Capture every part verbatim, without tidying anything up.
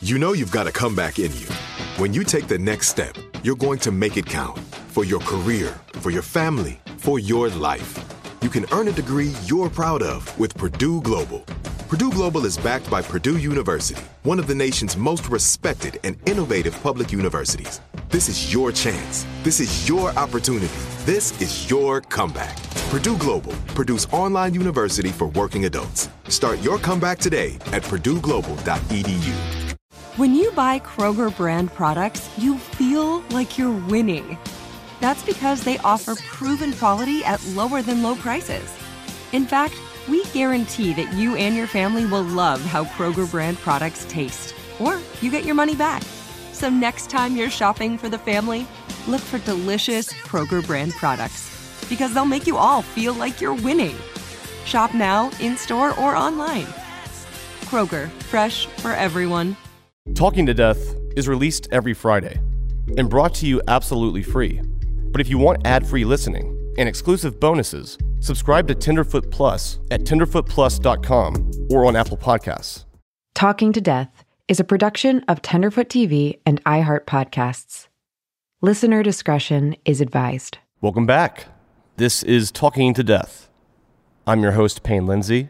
You know you've got a comeback in you. When you take the next step, you're going to make it count. For your career, for your family, for your life. You can earn a degree you're proud of with Purdue Global. Purdue Global is backed by Purdue University, one of the nation's most respected and innovative public universities. This is your chance. This is your opportunity. This is your comeback. Purdue Global, Purdue's online university for working adults. Start your comeback today at purdue global dot e d u. When you buy Kroger brand products, you feel like you're winning. That's because they offer proven quality at lower than low prices. In fact, we guarantee that you and your family will love how Kroger brand products taste, or you get your money back. So next time you're shopping for the family, look for delicious Kroger brand products, because they'll make you all feel like you're winning. Shop now, in-store, or online. Kroger, fresh for everyone. Talking to Death is released every Friday and brought to you absolutely free. But if you want ad-free listening and exclusive bonuses, subscribe to Tenderfoot Plus at tenderfoot plus dot com or on Apple Podcasts. Talking to Death is a production of Tenderfoot T V and iHeart Podcasts. Listener discretion is advised. Welcome back. This is Talking to Death. I'm your host, Payne Lindsay.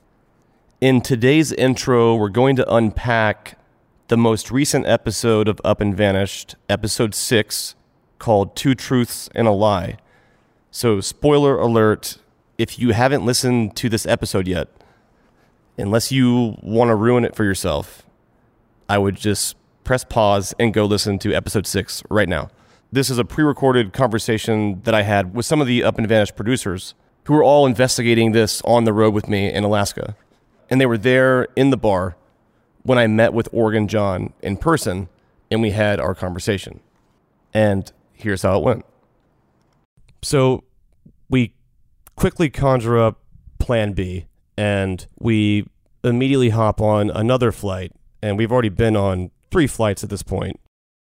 In today's intro, we're going to unpack the most recent episode of Up and Vanished, episode six, called Two Truths and a Lie. So, spoiler alert, if you haven't listened to this episode yet, unless you want to ruin it for yourself, I would just press pause and go listen to episode six right now. This is a pre-recorded conversation that I had with some of the Up and Vanished producers who were all investigating this on the road with me in Alaska. And they were there in the bar when I met with Oregon John in person, and we had our conversation. And here's how it went. So we quickly conjure up plan B, and we immediately hop on another flight, and we've already been on three flights at this point.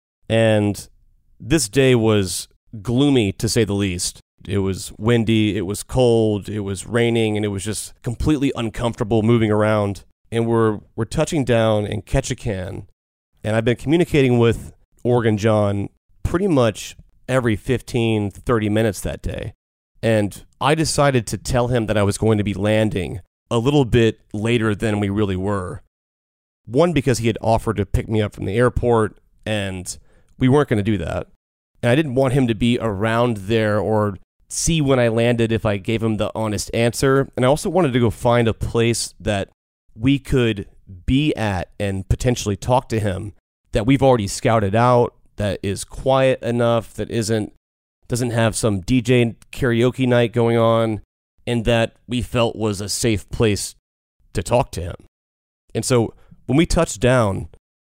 And this day was gloomy, to say the least. It was windy, it was cold, it was raining, and it was just completely uncomfortable moving around. And we're we're touching down in Ketchikan, and I've been communicating with Oregon John pretty much every fifteen, thirty minutes that day. And I decided to tell him that I was going to be landing a little bit later than we really were. One, because he had offered to pick me up from the airport, and we weren't going to do that. And I didn't want him to be around there or see when I landed if I gave him the honest answer. And I also wanted to go find a place that we could be at and potentially talk to him that we've already scouted out, that is quiet enough, that isn't doesn't have some D J karaoke night going on, and that we felt was a safe place to talk to him. And so when we touched down,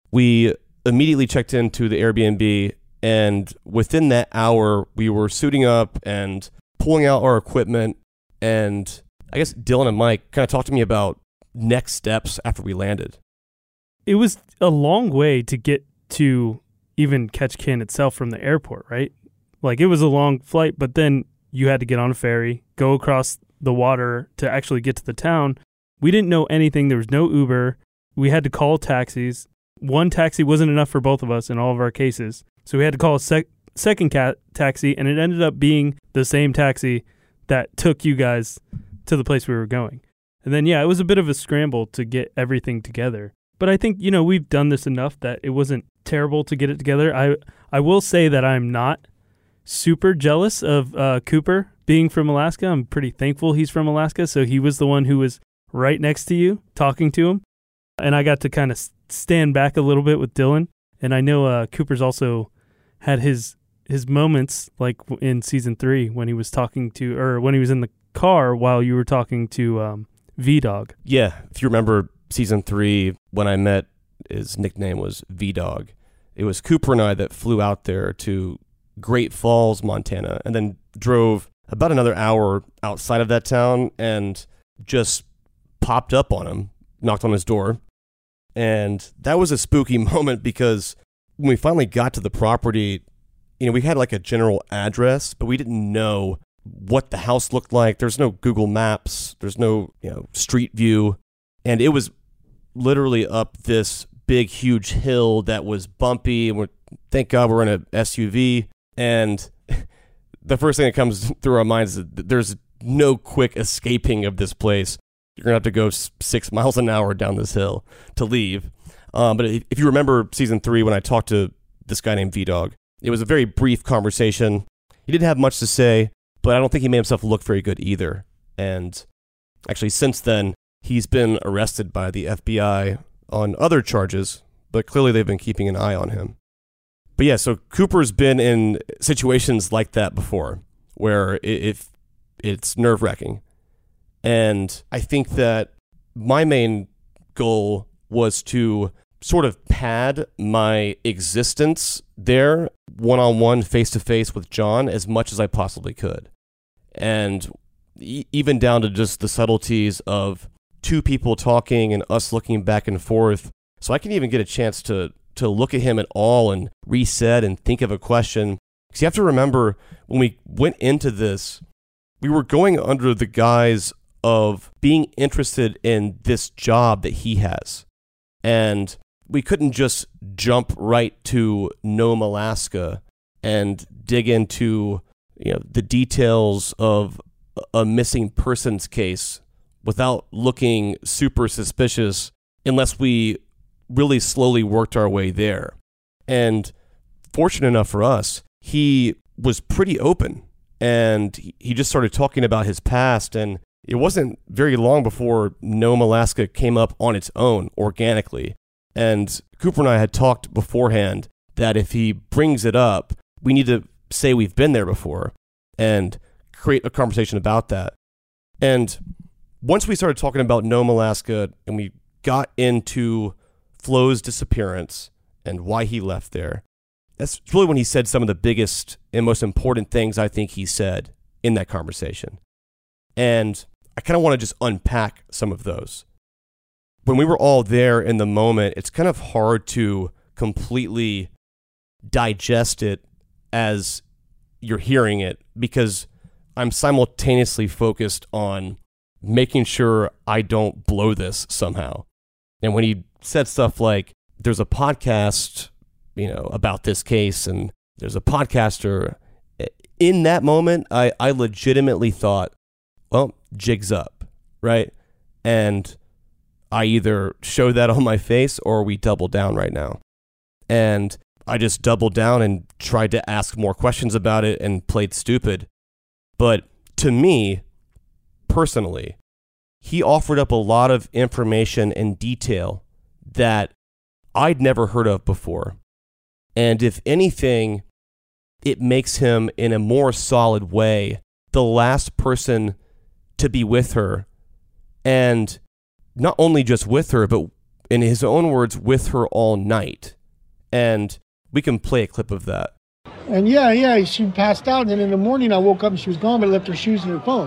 we immediately checked into the Airbnb, and within that hour, we were suiting up and pulling out our equipment. And I guess Dylan and Mike kind of talked to me about next steps after we landed. It was a long way to get to even Ketchikan itself from the airport, right? Like, it was a long flight, but then you had to get on a ferry, go across the water to actually get to the town. We didn't know anything. There was no Uber. We had to call taxis. One taxi wasn't enough for both of us in all of our cases. So we had to call a sec- second cat taxi, and it ended up being the same taxi that took you guys to the place we were going. And then, yeah, it was a bit of a scramble to get everything together. But I think, you know, we've done this enough that it wasn't terrible to get it together. I I will say that I'm not super jealous of uh, Cooper being from Alaska. I'm pretty thankful he's from Alaska. So he was the one who was right next to you, talking to him. And I got to kind of stand back a little bit with Dylan. And I know uh, Cooper's also had his his moments, like in season three when he was talking to, or when he was in the car while you were talking to um, V-Dog. Yeah, if you remember season three, when I met, his nickname was V-Dog. It was Cooper and I that flew out there to Great Falls, Montana, and then drove about another hour outside of that town and just popped up on him, knocked on his door. And that was a spooky moment because when we finally got to the property, you know, we had like a general address, but we didn't know what the house looked like. There's no Google Maps. There's no, you know, street view. And it was literally up this big, huge hill that was bumpy, and we're, thank God we're in an S U V, and the first thing that comes through our minds is that there's no quick escaping of this place. You're going to have to go six miles an hour down this hill to leave. Um, but if you remember season three, when I talked to this guy named V-Dog, it was a very brief conversation. He didn't have much to say, but I don't think he made himself look very good either. And actually, since then, he's been arrested by the F B I on other charges, but clearly they've been keeping an eye on him. But yeah, so Cooper's been in situations like that before, where if it's nerve-wracking. And I think that my main goal was to sort of pad my existence there one-on-one, face-to-face with John as much as I possibly could. And e- even down to just the subtleties of two people talking and us looking back and forth. So I can even get a chance to to look at him at all and reset and think of a question. Because you have to remember, when we went into this, we were going under the guise of being interested in this job that he has. And we couldn't just jump right to Nome, Alaska and dig into, you know, the details of a missing persons case without looking super suspicious unless we really slowly worked our way there. And fortunate enough for us, he was pretty open, and he just started talking about his past, and it wasn't very long before Nome, Alaska came up on its own organically. And Cooper and I had talked beforehand that if he brings it up, we need to say we've been there before and create a conversation about that. And once we started talking about Nome, Alaska, and we got into Flo's disappearance and why he left there, that's really when he said some of the biggest and most important things I think he said in that conversation. And I kind of want to just unpack some of those. When we were all there in the moment, it's kind of hard to completely digest it as you're hearing it, because I'm simultaneously focused on making sure I don't blow this somehow. And when he said stuff like, there's a podcast, you know, about this case, and there's a podcaster, in that moment, I, I legitimately thought, well, jig's up, right? And I either show that on my face or we double down right now. And I just doubled down and tried to ask more questions about it and played stupid. But to me, personally, he offered up a lot of information and detail that I'd never heard of before. And if anything, it makes him, in a more solid way, the last person to be with her. And not only just with her, but in his own words, with her all night. And we can play a clip of that. And yeah, yeah, she passed out, and then in the morning I woke up and she was gone, but left her shoes and her phone.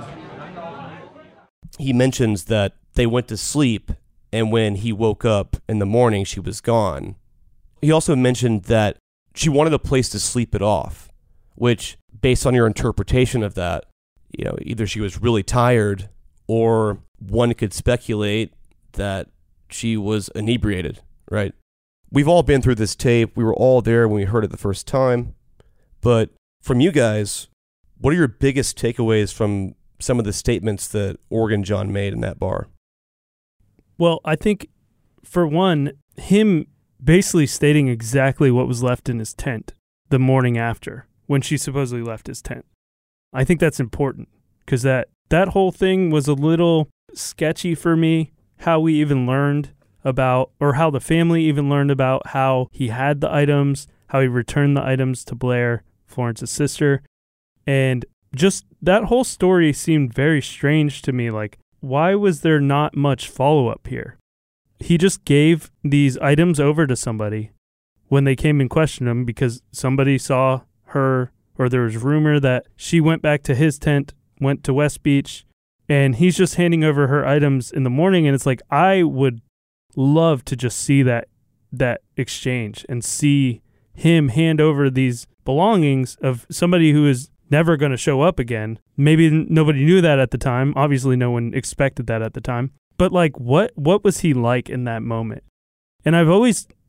He mentions that they went to sleep, and when he woke up in the morning, she was gone. He also mentioned that she wanted a place to sleep it off, which, based on your interpretation of that, you know, either she was really tired, or one could speculate that she was inebriated, right? We've all been through this tape. We were all there when we heard it the first time. But from you guys, what are your biggest takeaways from some of the statements that Oregon John made in that bar? Well, I think, for one, him basically stating exactly what was left in his tent the morning after, when she supposedly left his tent. I think that's important, because that, that whole thing was a little sketchy for me, how we even learned about, or how the family even learned about how he had the items, how he returned the items to Blair, Florence's sister. And just that whole story seemed very strange to me. Like, why was there not much follow-up here? He just gave these items over to somebody when they came and questioned him, because somebody saw her, or there was rumor that she went back to his tent, went to West Beach, and he's just handing over her items in the morning. And it's like, I would love to just see that that exchange and see him hand over these belongings of somebody who is never going to show up again. Maybe nobody knew that at the time. Obviously, no one expected that at the time. But like, what what was he like in that moment? And I've always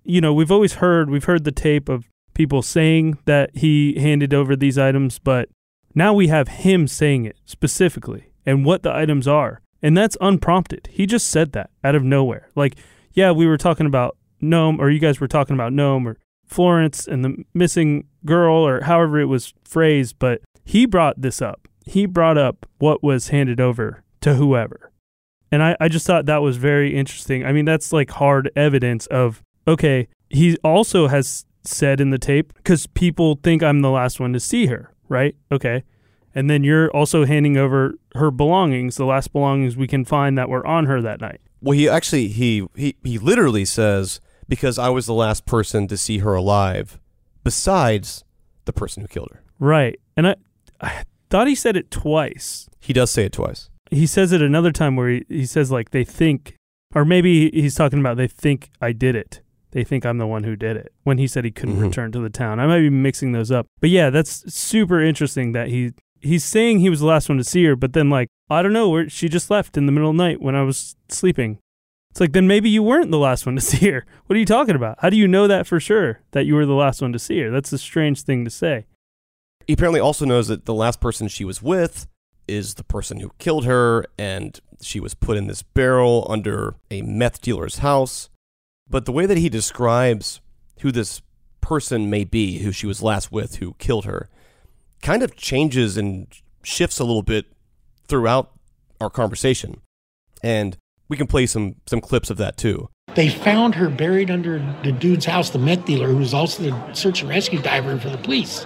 you know, we've always heard, we've heard the tape of people saying that he handed over these items, but now we have him saying it specifically and what the items are. And that's unprompted. He just said that out of nowhere. Like, yeah, we were talking about Noam, or you guys were talking about Noam or Florence and the missing girl, or however it was phrased, but he brought this up. He brought up what was handed over to whoever. And I, I just thought that was very interesting. I mean, that's like hard evidence of, okay, he also has said in the tape, because people think I'm the last one to see her, right? Okay. And then you're also handing over her belongings, the last belongings we can find that were on her that night. Well, he actually, he, he, he literally says, because I was the last person to see her alive, besides the person who killed her. Right. And I, I thought he said it twice. He does say it twice. He says it another time where he, he says, like, they think, or maybe he's talking about they think I did it. They think I'm the one who did it, when he said he couldn't mm-hmm. return to the town. I might be mixing those up. But yeah, that's super interesting that he he's saying he was the last one to see her, but then, like, I don't know, where she just left in the middle of the night when I was sleeping. It's like, then maybe you weren't the last one to see her. What are you talking about? How do you know that for sure, that you were the last one to see her? That's a strange thing to say. He apparently also knows that the last person she was with is the person who killed her, and she was put in this barrel under a meth dealer's house. But the way that he describes who this person may be, who she was last with, who killed her, kind of changes and shifts a little bit throughout our conversation. And we can play some some clips of that too. They found her buried under the dude's house, the meth dealer, who was also the search and rescue diver for the police.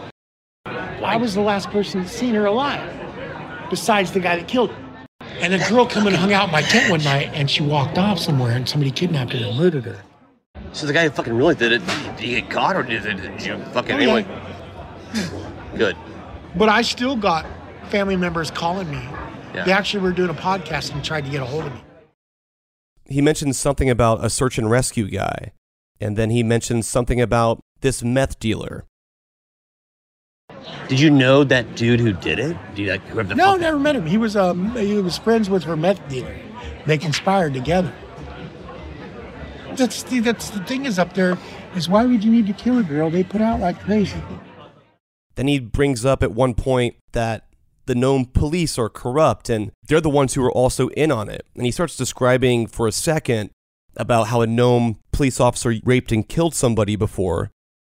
I was the last person to see her alive, besides the guy that killed her. And a girl came and hung out in my tent one night, and she walked off somewhere, and somebody kidnapped her and murdered her. So the guy who fucking really did it, did he get caught, or did, it, did you fucking... Oh, anyway? Yeah. Good. But I still got family members calling me. Yeah. They actually were doing a podcast and tried to get a hold of me. He mentioned something about a search and rescue guy, and then he mentioned something about this meth dealer. Did you know that dude who did it? Did you, like, whoever the No, fuck never met him. He was um, he was friends with her meth dealer. They conspired together. That's the, that's the thing is up there, is why would you need to kill a girl? They put out like crazy. Then he brings up at one point that the Noam police are corrupt, and they're the ones who are also in on it. And he starts describing for a second about how a Noam police officer raped and killed somebody before.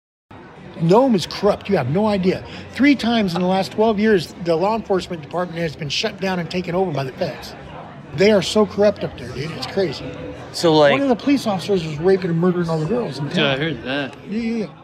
Noam is corrupt. You have no idea. Three times in the last twelve years, the law enforcement department has been shut down and taken over by the feds. They are so corrupt up there, dude. It's crazy. So, like... One of the police officers was raping and murdering all the girls. In town. Yeah, I heard that. Yeah, yeah, yeah.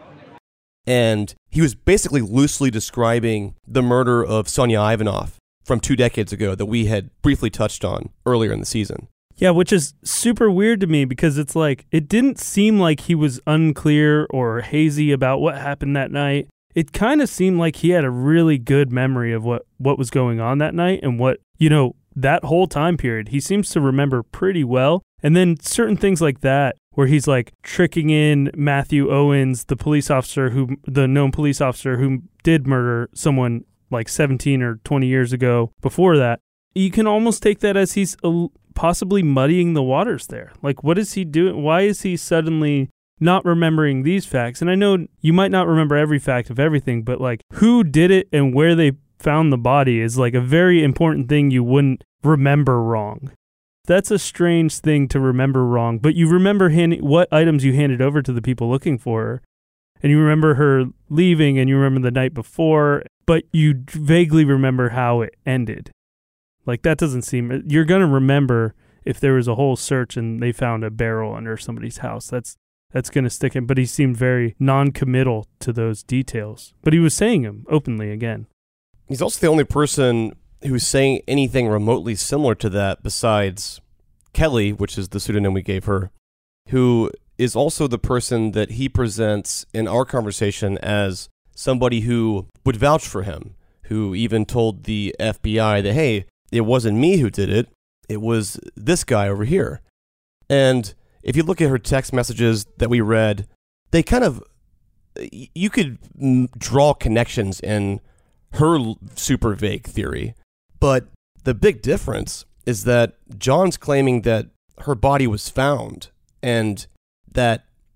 And he was basically loosely describing the murder of Sonia Ivanov from two decades ago that we had briefly touched on earlier in the season. Yeah, which is super weird to me, because it's like, it didn't seem like he was unclear or hazy about what happened that night. It kind of seemed like he had a really good memory of what, what was going on that night, and what, you know, that whole time period, he seems to remember pretty well. And then certain things like that, where he's like tricking in Matthew Owens, the police officer who, the known police officer who did murder someone like seventeen or twenty years ago before that. You can almost take that as he's possibly muddying the waters there. Like, what is he doing? Why is he suddenly not remembering these facts? And I know you might not remember every fact of everything, but like, who did it and where they found the body is like a very important thing you wouldn't remember wrong. That's a strange thing to remember wrong, but you remember hand- what items you handed over to the people looking for her, and you remember her leaving, and you remember the night before, but you vaguely remember how it ended. Like, that doesn't seem... You're going to remember if there was a whole search and they found a barrel under somebody's house. That's that's going to stick in, but he seemed very non-committal to those details. But he was saying them openly again. He's also the only person who's saying anything remotely similar to that besides Kelly, which is the pseudonym we gave her, who is also the person that he presents in our conversation as somebody who would vouch for him, who even told the F B I that, hey, it wasn't me who did it, it was this guy over here. And if you look at her text messages that we read, they kind of, you could draw connections in her super vague theory. But the big difference is that John's claiming that her body was found and that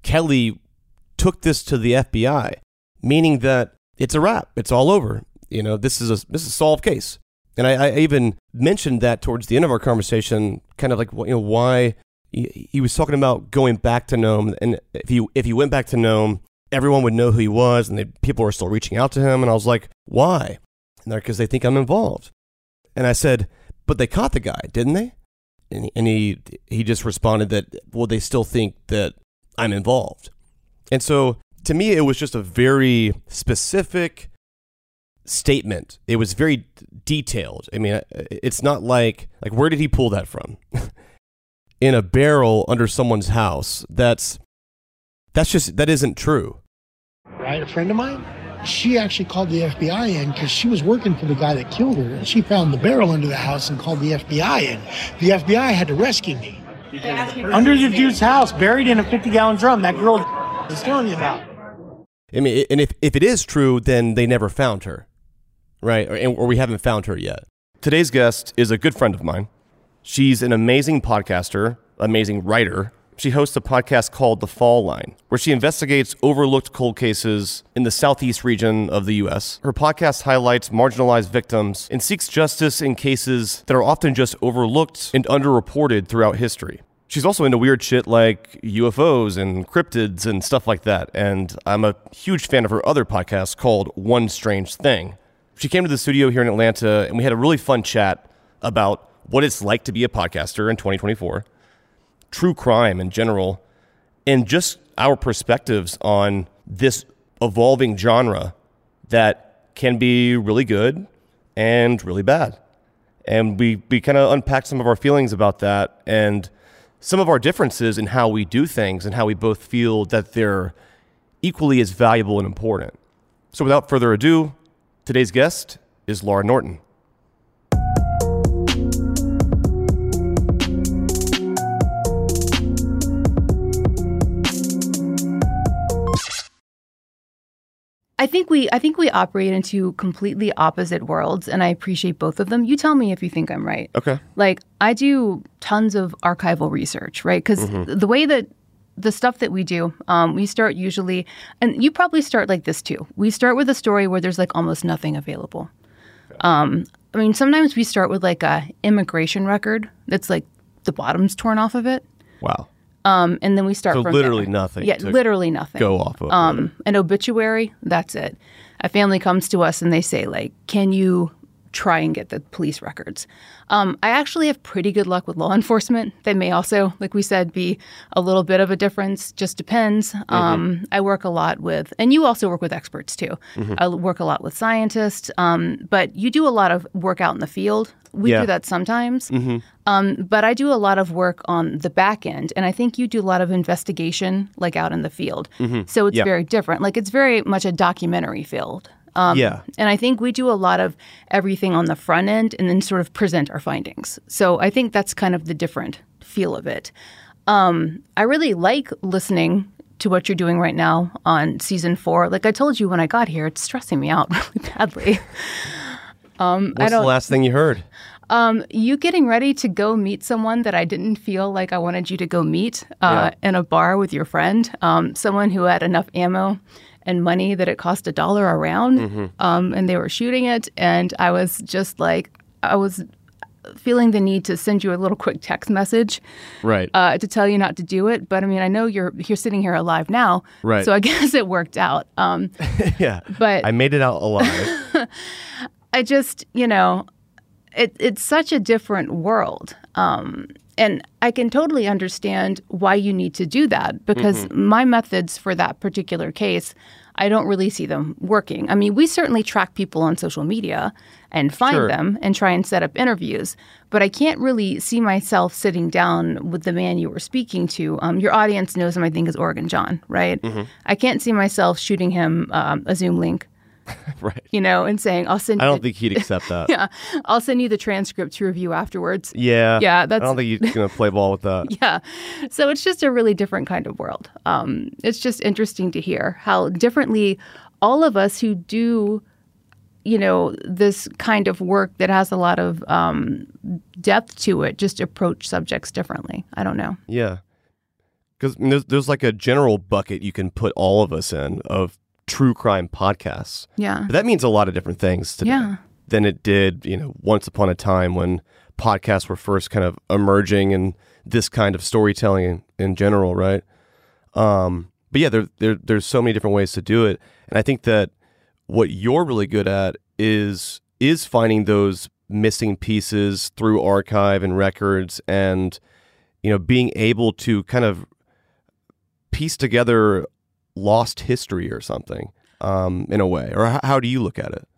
Kelly took this to the F B I, meaning that it's a wrap. It's all over. You know, this is a this is a solved case. And I, I even mentioned that towards the end of our conversation, kind of like, you know, why he, he was talking about going back to Nome. And if he, if he went back to Nome, everyone would know who he was, and they, people were still reaching out to him. And I was like, why? And they're because they think I'm involved. And I said, but they caught the guy, didn't they? And he, and he he just responded that, well, they still think that I'm involved. And so to me, it was just a very specific statement. It was very detailed. I mean, it's not like, like, where did he pull that from? In a barrel under someone's house. That's, that's just, that isn't true. Right, a friend of mine, she actually called the F B I in because she was working for the guy that killed her. And she found the barrel under the house and called the F B I in. The F B I had to rescue me. Under the dude's house, buried in a fifty-gallon drum, that girl is telling you about. I mean, and if, if it is true, then they never found her, right? Or, or we haven't found her yet. Today's guest is a good friend of mine. She's an amazing podcaster, amazing writer. She hosts a podcast called The Fall Line, where she investigates overlooked cold cases in the southeast region of the U S. Her podcast highlights marginalized victims and seeks justice in cases that are often just overlooked and underreported throughout history. She's also into weird shit like U F Os and cryptids and stuff like that. And I'm a huge fan of her other podcast called One Strange Thing. She came to the studio here in Atlanta, and we had a really fun chat about what it's like to be a podcaster in twenty twenty-four, true crime in general, and just our perspectives on this evolving genre that can be really good and really bad. And we, we kind of unpacked some of our feelings about that and some of our differences in how we do things and how we both feel that they're equally as valuable and important. So without further ado, today's guest is Laura Norton. I think we I think we operate into completely opposite worlds, and I appreciate both of them. You tell me if you think I'm right. Okay. Like, I do tons of archival research, right? Because mm-hmm. the way that the stuff that we do, um, we start usually, and you probably start like this too. We start with a story where there's like almost nothing available. Okay. Um, I mean, sometimes we start with like a immigration record that's like the bottom's torn off of it. Wow. Um, and then we start so from literally there. nothing. Yeah, literally nothing. Go off of um, an obituary. That's it. A family comes to us and they say, like, "Can you try and get the police records?" Um, I actually have pretty good luck with law enforcement. They may also, like we said, be a little bit of a difference. Just depends. Mm-hmm. Um, I work a lot with, and you also work with experts too. Mm-hmm. I work a lot with scientists, um, but you do a lot of work out in the field. We yeah. do that sometimes. Mm-hmm. Um, but I do a lot of work on the back end, and I think you do a lot of investigation, like out in the field. Mm-hmm. So it's yeah. very different. Like, it's very much a documentary field. Um, yeah. And I think we do a lot of everything on the front end and then sort of present our findings. So I think that's kind of the different feel of it. Um, I really like listening to what you're doing right now on season four. Like I told you when I got here, it's stressing me out really badly. Um, What's the last thing you heard? Um, you getting ready to go meet someone that I didn't feel like I wanted you to go meet uh, yeah. in a bar with your friend, um, someone who had enough ammo and money that it cost a dollar a round, mm-hmm. um, and they were shooting it. And I was just like, I was feeling the need to send you a little quick text message right. uh, to tell you not to do it. But I mean, I know you're you're sitting here alive now, right. so I guess it worked out. Um, yeah, but I made it out alive. I just, you know, it, it's such a different world. Um, and I can totally understand why you need to do that, because mm-hmm. my methods for that particular case, I don't really see them working. I mean, we certainly track people on social media and find sure. them and try and set up interviews, but I can't really see myself sitting down with the man you were speaking to. Um, your audience knows him, I think, as Oregon John, right? Mm-hmm. I can't see myself shooting him um, a Zoom link. Right. You know, and saying, I'll send you. I don't the, think he'd accept that. Yeah. I'll send you the transcript to review afterwards. Yeah. Yeah. That's, I don't think he's going to play ball with that. Yeah. So it's just a really different kind of world. Um, it's just interesting to hear how differently all of us who do, you know, this kind of work that has a lot of um, depth to it just approach subjects differently. I don't know. Yeah. Because I mean, there's, there's like a general bucket you can put all of us in of true crime podcasts. Yeah. But that means a lot of different things today Yeah. than it did, you know, once upon a time when podcasts were first kind of emerging and this kind of storytelling in, in general, right? Um, but yeah, there, there there's so many different ways to do it. And I think that what you're really good at is is finding those missing pieces through archive and records and, you know, being able to kind of piece together lost history or something um, in a way. Or how, how do you look at it?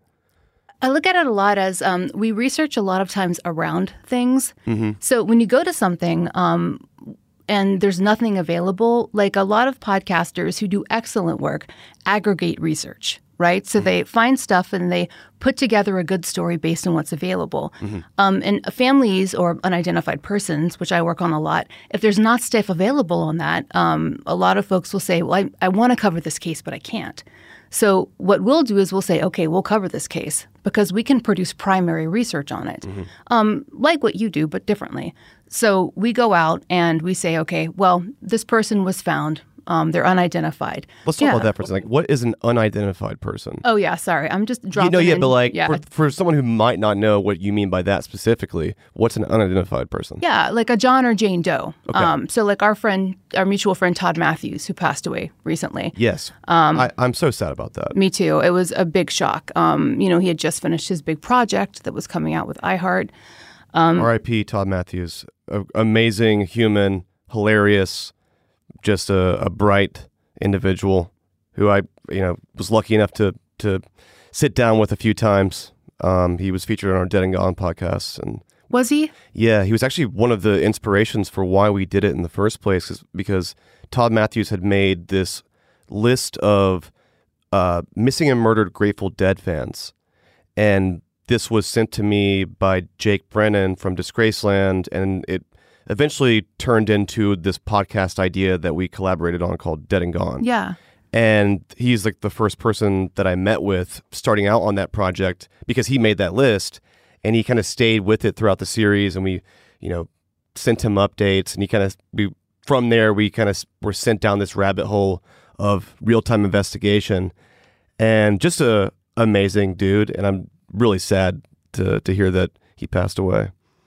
I look at it a lot as um, we research a lot of times around things. Mm-hmm. So when you go to something um, and there's nothing available, like a lot of podcasters who do excellent work aggregate research, right? So mm-hmm. they find stuff and they put together a good story based on what's available. Mm-hmm. Um, and families or unidentified persons, which I work on a lot, if there's not stuff available on that, um, a lot of folks will say, well, I, I want to cover this case, but I can't. So what we'll do is we'll say, okay, we'll cover this case because we can produce primary research on it, mm-hmm. um, like what you do, but differently. So we go out and we say, okay, well, this person was found. Um, they're unidentified. Let's talk yeah. about that for a second. Like, what is an unidentified person? Oh, yeah, sorry. I'm just dropping You know, yeah, in. but like yeah. for, for someone who might not know what you mean by that specifically, what's an unidentified person? Yeah, like a John or Jane Doe. Okay. Um, so like our friend, our mutual friend Todd Matthews, who passed away recently. Yes. Um, I, I'm so sad about that. Me too. It was a big shock. Um, you know, he had just finished his big project that was coming out with iHeart. Um, R I P Todd Matthews. A, amazing human, hilarious, just a, a bright individual who I, you know, was lucky enough to to sit down with a few times. Um, he was featured on our Dead and Gone podcast, and was he? Yeah, he was actually one of the inspirations for why we did it in the first place, because Todd Matthews had made this list of uh, missing and murdered Grateful Dead fans, and this was sent to me by Jake Brennan from Disgraceland, and it eventually turned into this podcast idea that we collaborated on called Dead and Gone. Yeah. And he's like the first person that I met with starting out on that project because he made that list and he kind of stayed with it throughout the series, and we, you know, sent him updates, and he kind of, we, from there, we kind of were sent down this rabbit hole of real-time investigation, and just a amazing dude. And I'm really sad to, to hear that he passed away.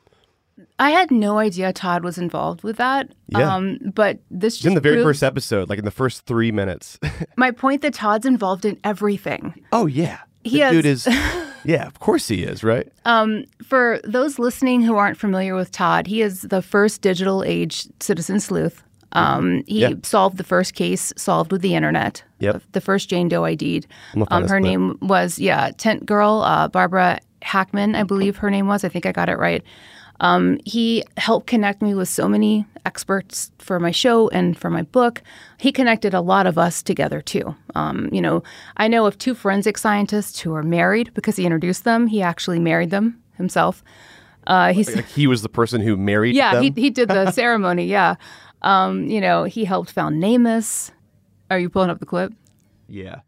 I had no idea Todd was involved with that. Yeah. Um, but this just in the very proves first episode, like in the first three minutes. my point that Todd's involved in everything. Oh, yeah. He the has, dude is, yeah, of course he is, right? Um, for those listening who aren't familiar with Todd, he is the first digital age citizen sleuth. Um, he yeah. solved the first case solved with the internet. Yep. The first Jane Doe I D'd. Um, her split. name was, yeah, Tent Girl, uh, Barbara Hackman, I believe her name was. I think I got it right. Um, he helped connect me with so many experts for my show and for my book. He connected a lot of us together, too. Um, you know, I know of two forensic scientists who are married because he introduced them. He actually married them himself. Uh, he's, like he was the person who married yeah, them? he he did the ceremony, yeah. Um, you know, he helped found NamUs. Are you pulling up the clip? Yeah.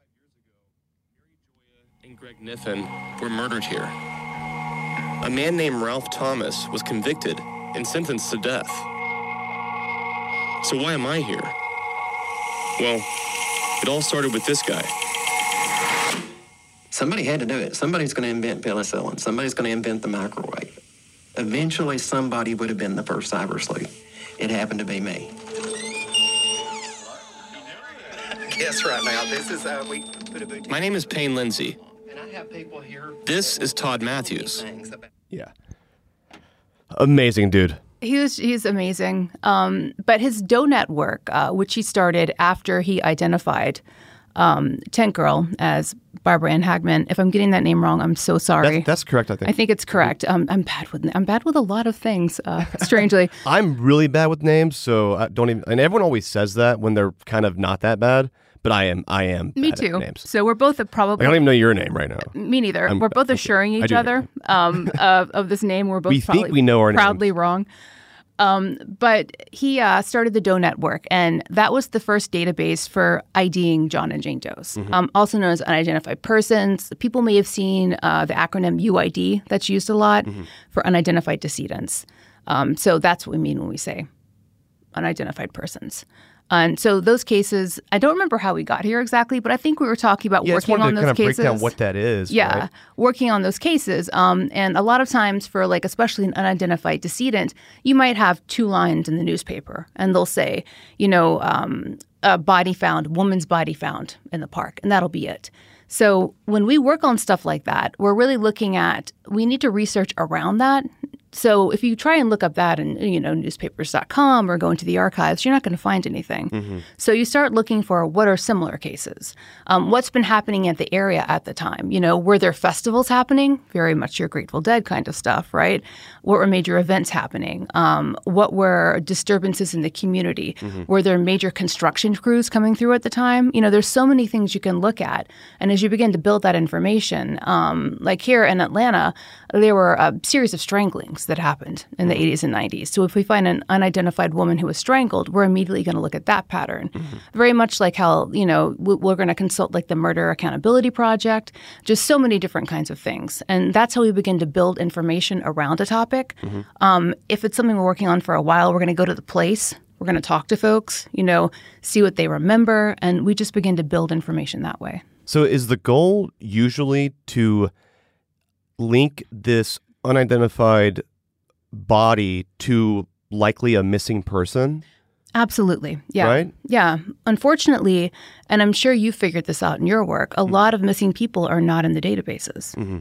And Greg Niffen were murdered here. A man named Ralph Thomas was convicted and sentenced to death. So why am I here? Well, it all started with this guy. Somebody had to do it. Somebody's going to invent penicillin. Somebody's going to invent the microwave. Eventually, somebody would have been the first cyber sleuth. It happened to be me. Guess right now, this is how we put a boutique. My name is Payne Lindsay. And I have people here. This is Todd Matthews. Yeah. Amazing dude. He was, he's amazing. Um, but his Doe Network, uh, which he started after he identified um, Tent Girl as Barbara Ann Hackman. If I'm getting that name wrong, I'm so sorry. That's, that's correct, I think. I think it's correct. Um, I'm bad with I'm bad with a lot of things. Uh, strangely, I'm really bad with names, so I don't even. And everyone always says that when they're kind of not that bad. But I am. I am. Me bad too. At names. So we're both probably. I don't even know your name right now. Me neither. I'm, we're both assuring each other um, of, of this name. We're both we probably think we know our proudly names. wrong. Um, but he uh, started the Doe Network, and that was the first database for IDing John and Jane Does, mm-hmm. um, also known as unidentified persons. People may have seen uh, the acronym U I D that's used a lot mm-hmm. for unidentified decedents. Um, so that's what we mean when we say unidentified persons. And so those cases, I don't remember how we got here exactly, but I think we were talking about yeah, working I just on wanted to those kind of cases. break down what that is. Yeah, right? working on those cases. Um, and a lot of times for like, especially an unidentified decedent, you might have two lines in the newspaper and they'll say, you know, um, a body found, woman's body found in the park, and that'll be it. So when we work on stuff like that, we're really looking at, we need to research around that. So if you try and look up that in, you know, newspapers dot com or go into the archives, you're not going to find anything. Mm-hmm. So you start looking for what are similar cases. Um, what's been happening at the area at the time? You know, were there festivals happening? Very much your Grateful Dead kind of stuff, right? What were major events happening? Um, what were disturbances in the community? Mm-hmm. Were there major construction crews coming through at the time? You know, there's so many things you can look at. And as you begin to build that information, um, like here in Atlanta, there were a series of stranglings that happened in the eighties and nineties. So if we find an unidentified woman who was strangled, we're immediately going to look at that pattern. Mm-hmm. Very much like how, you know, we're going to consult like the Murder Accountability Project, just so many different kinds of things. And that's how we begin to build information around a topic. Mm-hmm. Um, if it's something we're working on for a while, we're going to go to the place. We're going to talk to folks, you know, see what they remember. And we just begin to build information that way. So is the goal usually to link this unidentified body to likely a missing person? Absolutely. Yeah. Right? Yeah. Unfortunately, and I'm sure you figured this out in your work, a mm-hmm. lot of missing people are not in the databases. Mm-hmm.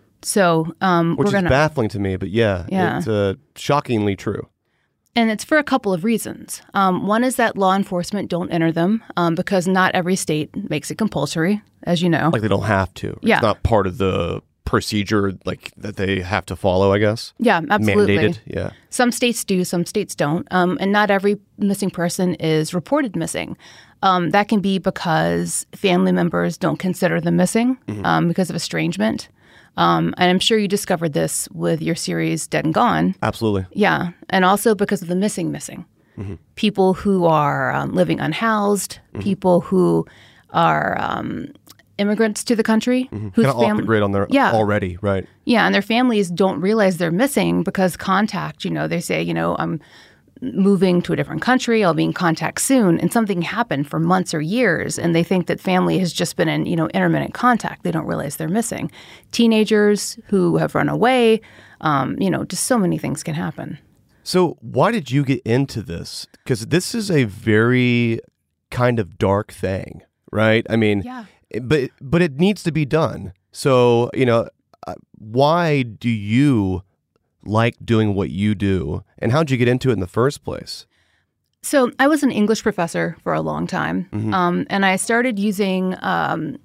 So um, Which we're is gonna, baffling to me, but yeah, yeah. it's uh, shockingly true. And it's for a couple of reasons. Um, one is that law enforcement don't enter them um, because not every state makes it compulsory, as you know. Like they don't have to. Yeah. It's not part of the procedure like that they have to follow, I guess. Yeah, absolutely. Mandated, yeah. Some states do, some states don't. Um, and not every missing person is reported missing. Um, that can be because family members don't consider them missing mm-hmm. um, because of estrangement. Um, and I'm sure you discovered this with your series Dead and Gone. Absolutely. Yeah. And also because of the missing missing. Mm-hmm. People who are um, living unhoused, mm-hmm. people who are um, immigrants to the country. Mm-hmm. Whose kind of fam- off the grid on their yeah. already, right? Yeah, and their families don't realize they're missing because contact, you know, they say, you know, I'm moving to a different country, I'll be in contact soon, and something happened for months or years, and they think that family has just been in, you know, intermittent contact. They don't realize they're missing. Teenagers who have run away, um, you know, just so many things can happen. So why did you get into this? Because this is a very kind of dark thing, right? I mean, yeah. but but it needs to be done. So, you know, uh, why do you like doing what you do, and how'd you get into it in the first place? So I was an English professor for a long time, mm-hmm. um, and I started using, um,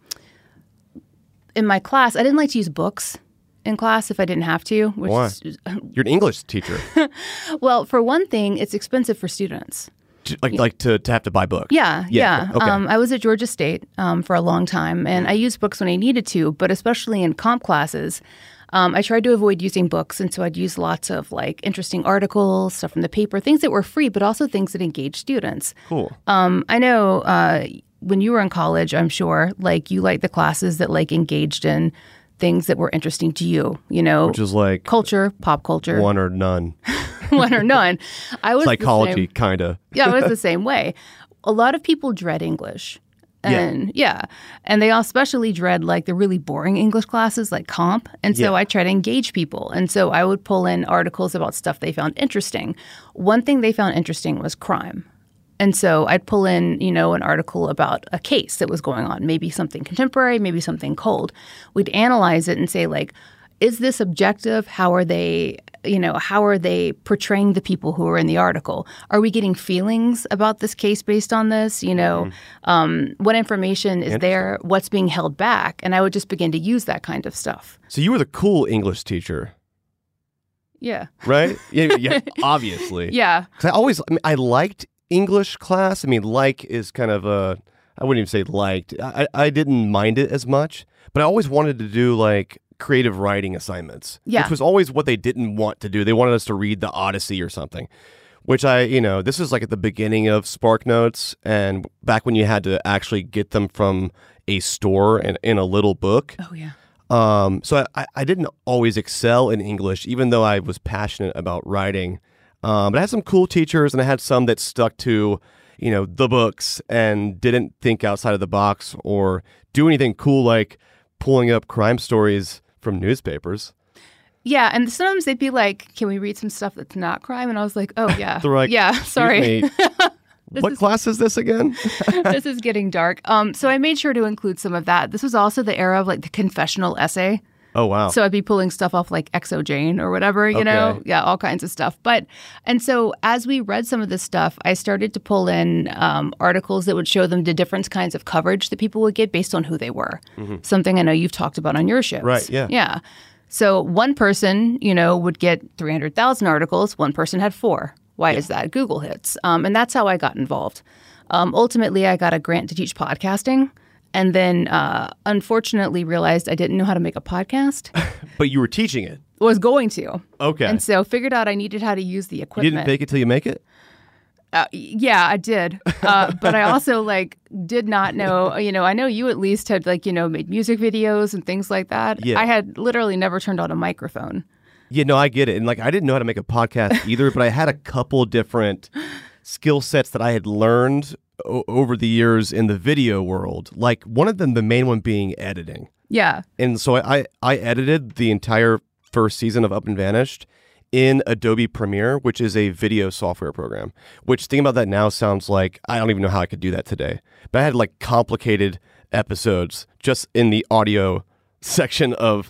in my class, I didn't like to use books in class if I didn't have to. Which Why? Is, You're an English teacher. Well, for one thing, it's expensive for students. To, like like to, to have to buy books? Yeah, yeah. yeah. Okay. Um, I was at Georgia State um, for a long time, and I used books when I needed to, but especially in comp classes, Um, I tried to avoid using books, and so I'd use lots of like interesting articles, stuff from the paper, things that were free, but also things that engaged students. Cool. Um, I know uh, when you were in college, I'm sure, like you liked the classes that like engaged in things that were interesting to you, you know. Which is like culture, pop culture. One or none. One or none. I was Psychology, kind of. Yeah, I was the same way. A lot of people dread English. And yeah. yeah, and they all especially dread like the really boring English classes like comp. And so yeah. I try to engage people. And so I would pull in articles about stuff they found interesting. One thing they found interesting was crime. And so I'd pull in, you know, an article about a case that was going on, maybe something contemporary, maybe something cold. We'd analyze it and say like, is this objective? How are they, you know, how are they portraying the people who are in the article? Are we getting feelings about this case based on this? You know, mm-hmm. um, what information is there? What's being held back? And I would just begin to use that kind of stuff. So you were the cool English teacher. Yeah. Right? Yeah, yeah obviously. Yeah. Because I always, I, mean, I liked English class. I mean, like is kind of a, I wouldn't even say liked. I, I didn't mind it as much, but I always wanted to do like creative writing assignments, yeah. which was always what they didn't want to do. They wanted us to read the Odyssey or something, which I, you know, this is like at the beginning of SparkNotes and back when you had to actually get them from a store and in a little book. Oh, yeah. Um, so I, I didn't always excel in English, even though I was passionate about writing. Um, but I had some cool teachers, and I had some that stuck to, you know, the books and didn't think outside of the box or do anything cool like pulling up crime stories from newspapers. Yeah, and sometimes they'd be like, can we read some stuff that's not crime? And I was like, oh, yeah. They're like, yeah, sorry. What is, class is this again? This is getting dark. Um, so I made sure to include some of that. This was also the era of like the confessional essay. Oh, wow. So I'd be pulling stuff off like Exo Jane or whatever, you okay. know? Yeah, all kinds of stuff. But, and so as we read some of this stuff, I started to pull in um, articles that would show them the different kinds of coverage that people would get based on who they were. Mm-hmm. Something I know you've talked about on your shows. Right, yeah. Yeah. So one person, you know, would get three hundred thousand articles. One person had four. Why yeah. is that? Google hits. Um, and that's how I got involved. Um, ultimately, I got a grant to teach podcasting. And then, uh, unfortunately, realized I didn't know how to make a podcast. But you were teaching it. Was going to. Okay. And so figured out I needed how to use the equipment. You didn't fake it till you make it? Uh, yeah, I did. Uh, but I also, like, did not know, you know, I know you at least had, like, you know, made music videos and things like that. Yeah. I had literally never turned on a microphone. Yeah, no, I get it. And, like, I didn't know how to make a podcast either, but I had a couple different skill sets that I had learned o- over the years in the video world. Like, one of them, the main one being editing. Yeah. And so I, I, I edited the entire first season of Up and Vanished in Adobe Premiere, which is a video software program, which thinking about that now sounds like I don't even know how I could do that today. But I had like complicated episodes just in the audio section of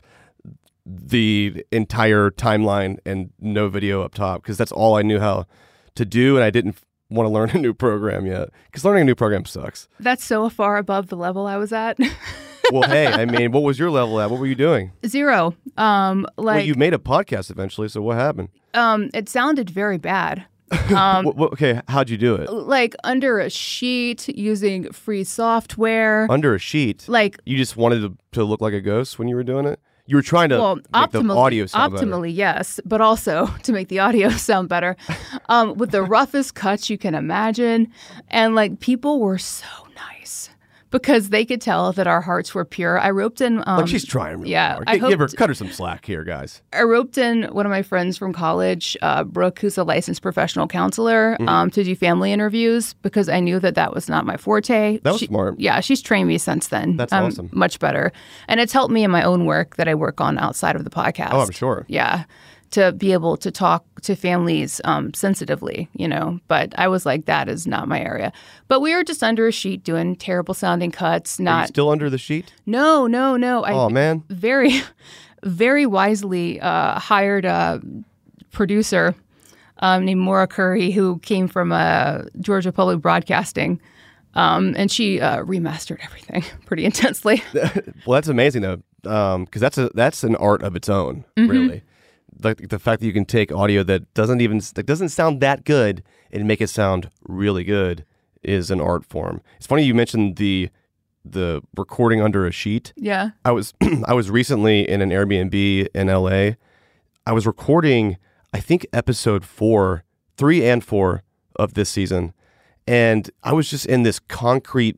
the entire timeline and no video up top because that's all I knew how to do. And I didn't want to learn a new program yet because learning a new program sucks. That's so far above the level I was at. Well, hey, I mean, what was your level at? What were you doing? Zero. Um, like, well, you made a podcast eventually, so what happened? Um, it sounded very bad. Um, what, what, okay, how'd you do it? Like under a sheet, using free software. Under a sheet? Like you just wanted to, to look like a ghost when you were doing it? You were trying to well, make the audio sound better. Optimally, yes, but also to make the audio sound better. Um, with the roughest cuts you can imagine. And like people were so nice. Because they could tell that our hearts were pure. I roped in... Um, like she's trying really yeah, hard. I G- hoped, give her, cut her some slack here, guys. I roped in one of my friends from college, uh, Brooke, who's a licensed professional counselor, mm-hmm. um, to do family interviews because I knew that that was not my forte. That was she, smart. Yeah, she's trained me since then. That's um, awesome. Much better. And it's helped me in my own work that I work on outside of the podcast. Oh, I'm sure. Yeah. To be able to talk to families um, sensitively, you know. But I was like, that is not my area. But we were just under a sheet doing terrible sounding cuts. Not Are you still under the sheet? No, no, no. Oh, I man. Very, very wisely uh, hired a producer um, named Maura Curry who came from uh, Georgia Public Broadcasting. Um, and she uh, remastered everything pretty intensely. Well, that's amazing, though, because um, that's, a, that's an art of its own, mm-hmm. really. Like the fact that you can take audio that doesn't even that doesn't sound that good and make it sound really good is an art form. It's funny you mentioned the the recording under a sheet. Yeah. I was I was recently in an Airbnb in L A. I was recording I think episode four, three and four of this season, and I was just in this concrete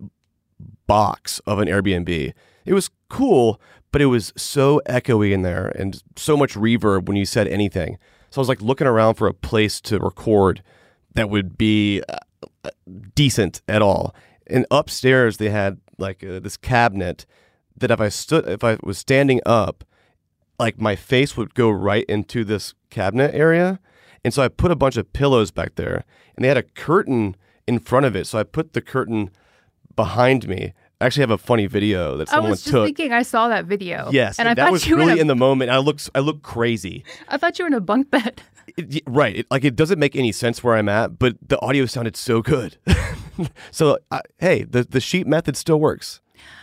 box of an Airbnb. It was cool, but it was so echoey in there and so much reverb when you said anything. So I was like looking around for a place to record that would be uh, decent at all. And upstairs they had like uh, this cabinet that if I stood, if I was standing up, like my face would go right into this cabinet area. And so I put a bunch of pillows back there and they had a curtain in front of it. So I put the curtain behind me. I actually have a funny video that someone took. I was just took. thinking I saw that video. Yes, and and I that thought was you really were in, a, in the moment. I look, I look crazy. I thought you were in a bunk bed. It, right, it, like it doesn't make any sense where I'm at, but the audio sounded so good. So, I, hey, the the sheet method still works.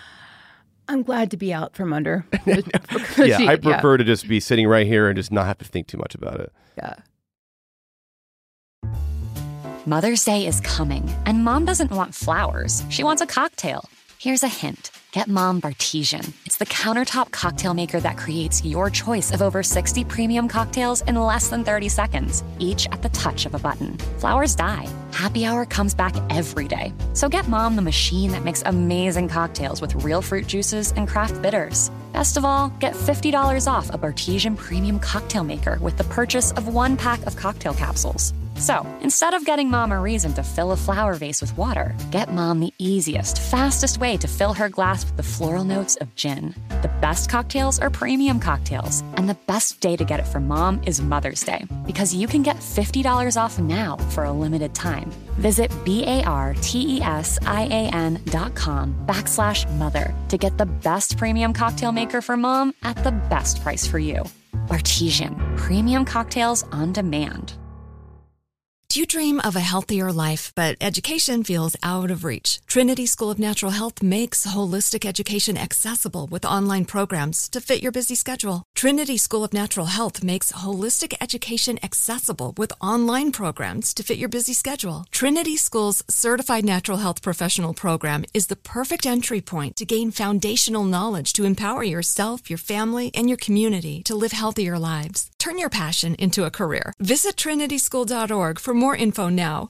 I'm glad to be out from under. The, the yeah, sheet. I prefer yeah. to just be sitting right here and just not have to think too much about it. Yeah. Mother's Day is coming, and Mom doesn't want flowers. She wants a cocktail. Here's a hint. Get Mom Bartesian. It's the countertop cocktail maker that creates your choice of over sixty premium cocktails in less than thirty seconds, each at the touch of a button. Flowers die. Happy Hour comes back every day. So get Mom the machine that makes amazing cocktails with real fruit juices and craft bitters. Best of all, get fifty dollars off a Bartesian premium cocktail maker with the purchase of one pack of cocktail capsules. So, instead of getting Mom a reason to fill a flower vase with water, get Mom the easiest, fastest way to fill her glass with the floral notes of gin. The best cocktails are premium cocktails, and the best day to get it for Mom is Mother's Day, because you can get fifty dollars off now for a limited time. Visit B-A-R-T-E-S-I-A-N dot com backslash mother to get the best premium cocktail maker for Mom at the best price for you. Artesian, premium cocktails on demand. Do you dream of a healthier life, but education feels out of reach? Trinity School of Natural Health makes holistic education accessible with online programs to fit your busy schedule. Trinity School of Natural Health makes holistic education accessible with online programs to fit your busy schedule. Trinity School's Certified Natural Health Professional Program is the perfect entry point to gain foundational knowledge to empower yourself, your family, and your community to live healthier lives. Turn your passion into a career. Visit trinity school dot org for more info now.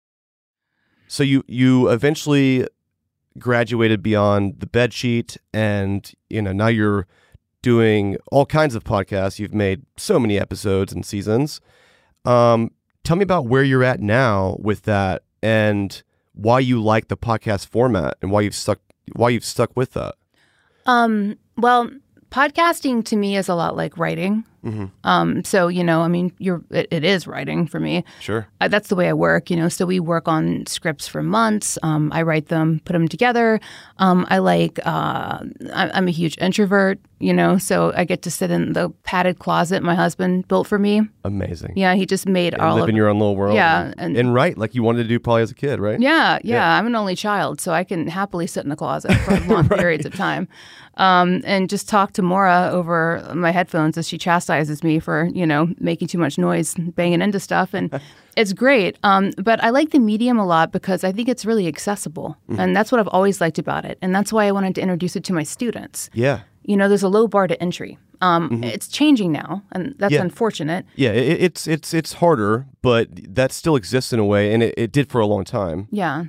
So you you eventually graduated beyond the bedsheet, and you know now you're doing all kinds of podcasts. You've made so many episodes and seasons. Um, tell me about where you're at now with that, and why you like the podcast format, and why you've stuck why you've stuck with that. Um. Well, podcasting to me is a lot like writing. Mm-hmm. Um, so, you know, I mean, you're it, it is writing for me. Sure. I, that's the way I work, you know. So we work on scripts for months. Um, I write them, put them together. Um, I like, uh, I, I'm a huge introvert, you know, so I get to sit in the padded closet my husband built for me. Amazing. Yeah, he just made and all live of in your own little world. Yeah. And, And, and write like you wanted to do probably as a kid, right? Yeah, yeah, Yeah. I'm an only child, so I can happily sit in the closet for long Right. periods of time, um, and just talk to Maura over my headphones as she chastises me for, you know, making too much noise, banging into stuff, and it's great. Um, but I like the medium a lot because I think it's really accessible, Mhm. and that's what I've always liked about it, and that's why I wanted to introduce it to my students. Yeah. You know, there's a low bar to entry. Um, Mhm. It's changing now, and that's Yeah. unfortunate. Yeah, it, it's it's it's harder, but that still exists in a way, and it, it did for a long time. Yeah.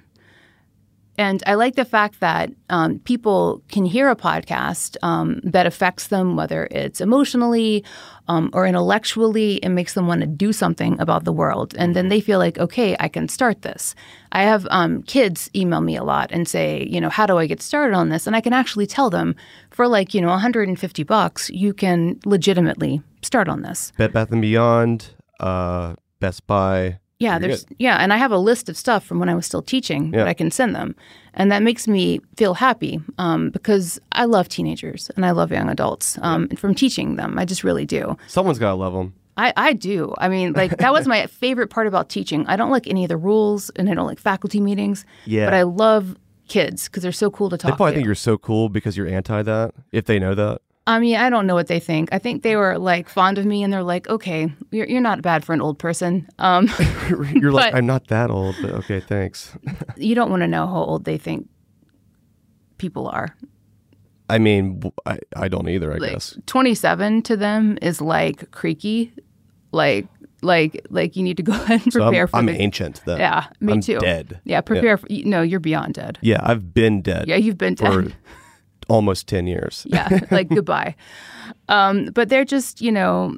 And I like the fact that um, people can hear a podcast um, that affects them, whether it's emotionally um, or intellectually. It makes them want to do something about the world. And then they feel like, okay, I can start this. I have um, kids email me a lot and say, you know, how do I get started on this? And I can actually tell them for like, you know, one hundred fifty bucks, you can legitimately start on this. Bed Bath and Beyond, uh, Best Buy. Yeah, You're there's good. yeah, and I have a list of stuff from when I was still teaching Yeah. that I can send them, and that makes me feel happy um, because I love teenagers and I love young adults. Um, and from teaching them, I just really do. Someone's gotta love them. I, I do. I mean, like that was my favorite part about teaching. I don't like any of the rules, and I don't like faculty meetings. Yeah. But I love kids because they're so cool to They talk probably to. think you're so cool because you're anti that. If they know that. I mean, I don't know what they think. I think they were like fond of me, and they're like, "Okay, you're you're not bad for an old person." Um, You're like, but- I'm not that old, but okay, thanks. you don't want to know how old they think people are. I mean, w- I, I don't either, I Like guess. twenty-seven to them is like creaky, like like like you need to go ahead and So I'm- prepare for I'm the ancient then. Yeah, me I'm too. dead. Yeah, prepare Yeah. for no, you're beyond dead. Yeah, I've been dead. Yeah, you've been for dead. almost ten years. Yeah, like goodbye. Um, but they're just, you know,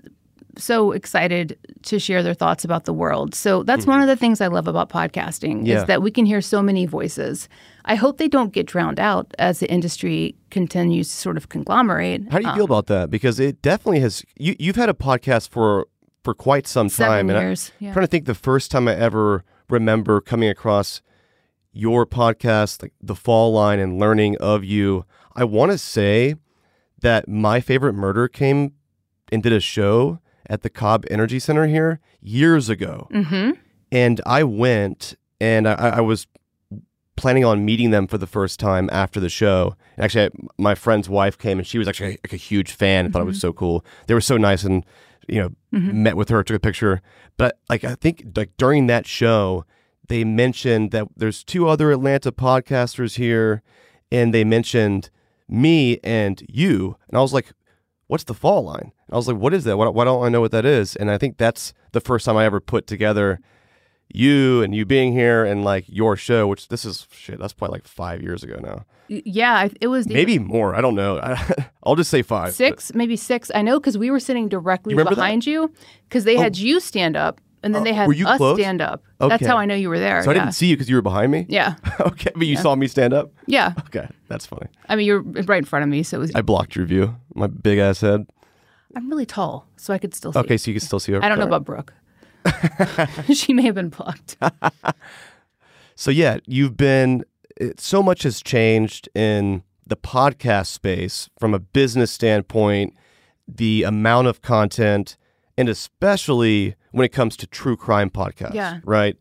so excited to share their thoughts about the world. So that's one of the things I love about podcasting Yeah. is that we can hear so many voices. I hope they don't get drowned out as the industry continues to sort of conglomerate. How do you Um, feel about that? Because it definitely has. You, you've had a podcast for for quite some Seven time. and years, I'm yeah. trying to think the first time I ever remember coming across your podcast, like The Fall Line, and learning of you. I want to say that My Favorite Murder came and did a show at the Cobb Energy Center here years ago. Mm-hmm. And I went, and I, I was planning on meeting them for the first time after the show. And actually, I, my friend's wife came, and she was actually like a huge fan and thought it was so cool. They were so nice, and you know, Mhm. met with her, took a picture. But like, I think like during that show, they mentioned that there's two other Atlanta podcasters here, and they mentioned me and you, and I was like, what's The Fall Line? And I was like, what is that? Why, why don't I know what that is? And I think that's the first time I ever put together you and you being here and like your show, which this is shit, that's probably like five years ago now. Y- Yeah, I- it was Maybe more. I don't know. I'll just say five. six, maybe six. I know because we were sitting directly You remember that? behind you because they Oh. had you stand up And then Uh, they had were you us close? stand up. That's Okay. how I know you were there. So I yeah. didn't see you because you were behind me? Yeah. Okay, but you Yeah. saw me stand up? Yeah. Okay, that's funny. I mean, you're right in front of me, so it was. I blocked your view, my big ass head. I'm really tall, so I could still see. Okay, so you can still see her. I don't know All right. about Brooke. She may have been blocked. So yeah, you've been, it, so much has changed in the podcast space from a business standpoint, the amount of content, and especially when it comes to true crime podcasts, Yeah. right?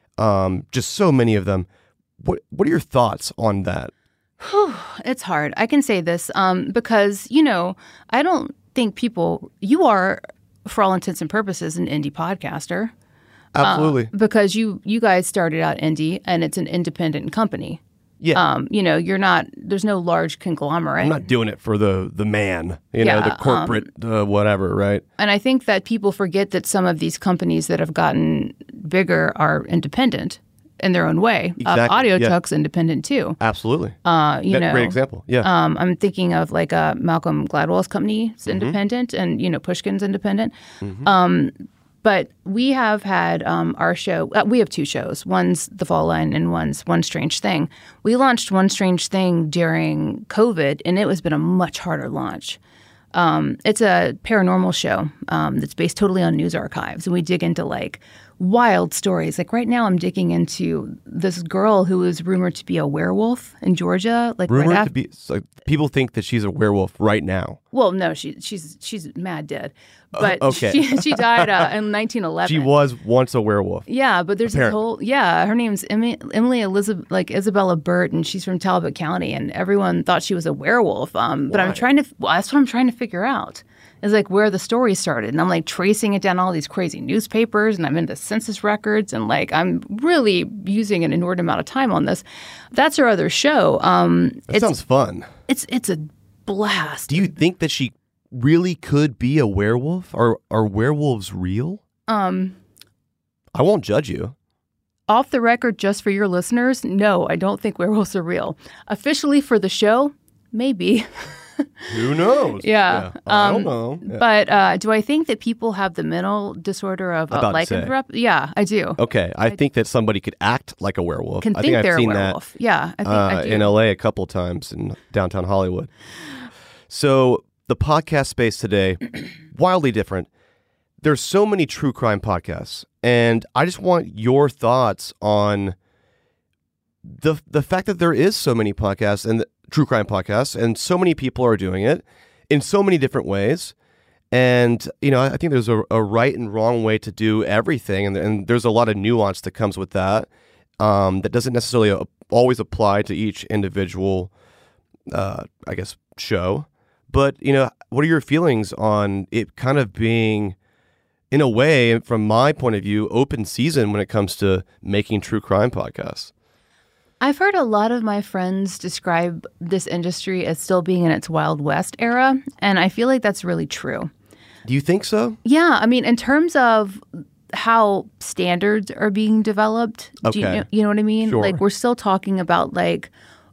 Um, just so many of them. What What are your thoughts on that? Whew, it's hard. I can say this um, because, you know, I don't think people, you are, for all intents and purposes, an indie podcaster. Absolutely. Uh, because you you guys started out indie and it's an independent company. Yeah. Um, you know, you're not, there's no large conglomerate. I'm not doing it for the the man, you Yeah, know, the corporate uh, whatever, right? And I think that people forget that some of these companies that have gotten bigger are independent in their own way. Exactly, Uh, Audio yeah. Tuck's independent too. Absolutely. Uh, you That- know, great example. Yeah. Um, I'm thinking of like uh, Malcolm Gladwell's company is Mhm. independent, and you know Pushkin's independent. Mhm. Um, but we have had um, our show. Uh, we have two shows. One's The Fall Line, and one's One Strange Thing. We launched One Strange Thing during COVID, and it was been a much harder launch. Um, it's a paranormal show um, that's based totally on news archives, and we dig into like wild stories. Like right now, I'm digging into this girl who is rumored to be a werewolf in Georgia. Like Rumored right to after, be, so people think that she's a werewolf right now. well, no, she she's she's mad dead, but Uh, okay. she she died uh, in nineteen eleven. She was once a werewolf. Yeah, but there's this Apparently. whole yeah. Her name's Emily, Emily Elizabeth, like Isabella Burt, and she's from Talbot County, and everyone thought she was a werewolf. Um, but I'm Why? trying to. Well, that's what I'm trying to figure out. Is like where the story started, and I'm like tracing it down all these crazy newspapers, and I'm into census records, and like I'm really using an inordinate amount of time on this. That's her other show. Um, That it's, sounds fun. It's it's a blast. Do you think that she really could be a werewolf? Are are werewolves real? Um, I won't judge you. off the record, just for your listeners, no, I don't think werewolves are real. Officially for the show, maybe. Who knows? Yeah. I Um, don't know. Yeah. But uh, do I think that people have the mental disorder of uh, About to say. lycanthrope? Yeah, I do. Okay, I think that somebody could act like a werewolf. Can I think think I've they're a seen werewolf. that. Yeah, I think I uh, do. in L A a couple times in downtown Hollywood. So the podcast space today, wildly different. There's so many true crime podcasts, and I just want your thoughts on the the fact that there is so many podcasts and true crime podcasts, and so many people are doing it in so many different ways. And, you know, I think there's a, a right and wrong way to do everything. And, and there's a lot of nuance that comes with that um, that doesn't necessarily a- always apply to each individual, uh, I guess, show. But, you know, what are your feelings on it kind of being, in a way, from my point of view, open season when it comes to making true crime podcasts? I've heard a lot of my friends describe this industry as still being in its Wild West era, and I feel like that's really true. Do you think so? Yeah, I mean, in terms of how standards are being developed, do you Okay. know, you know what I mean? Sure. Like, we're still talking about, like,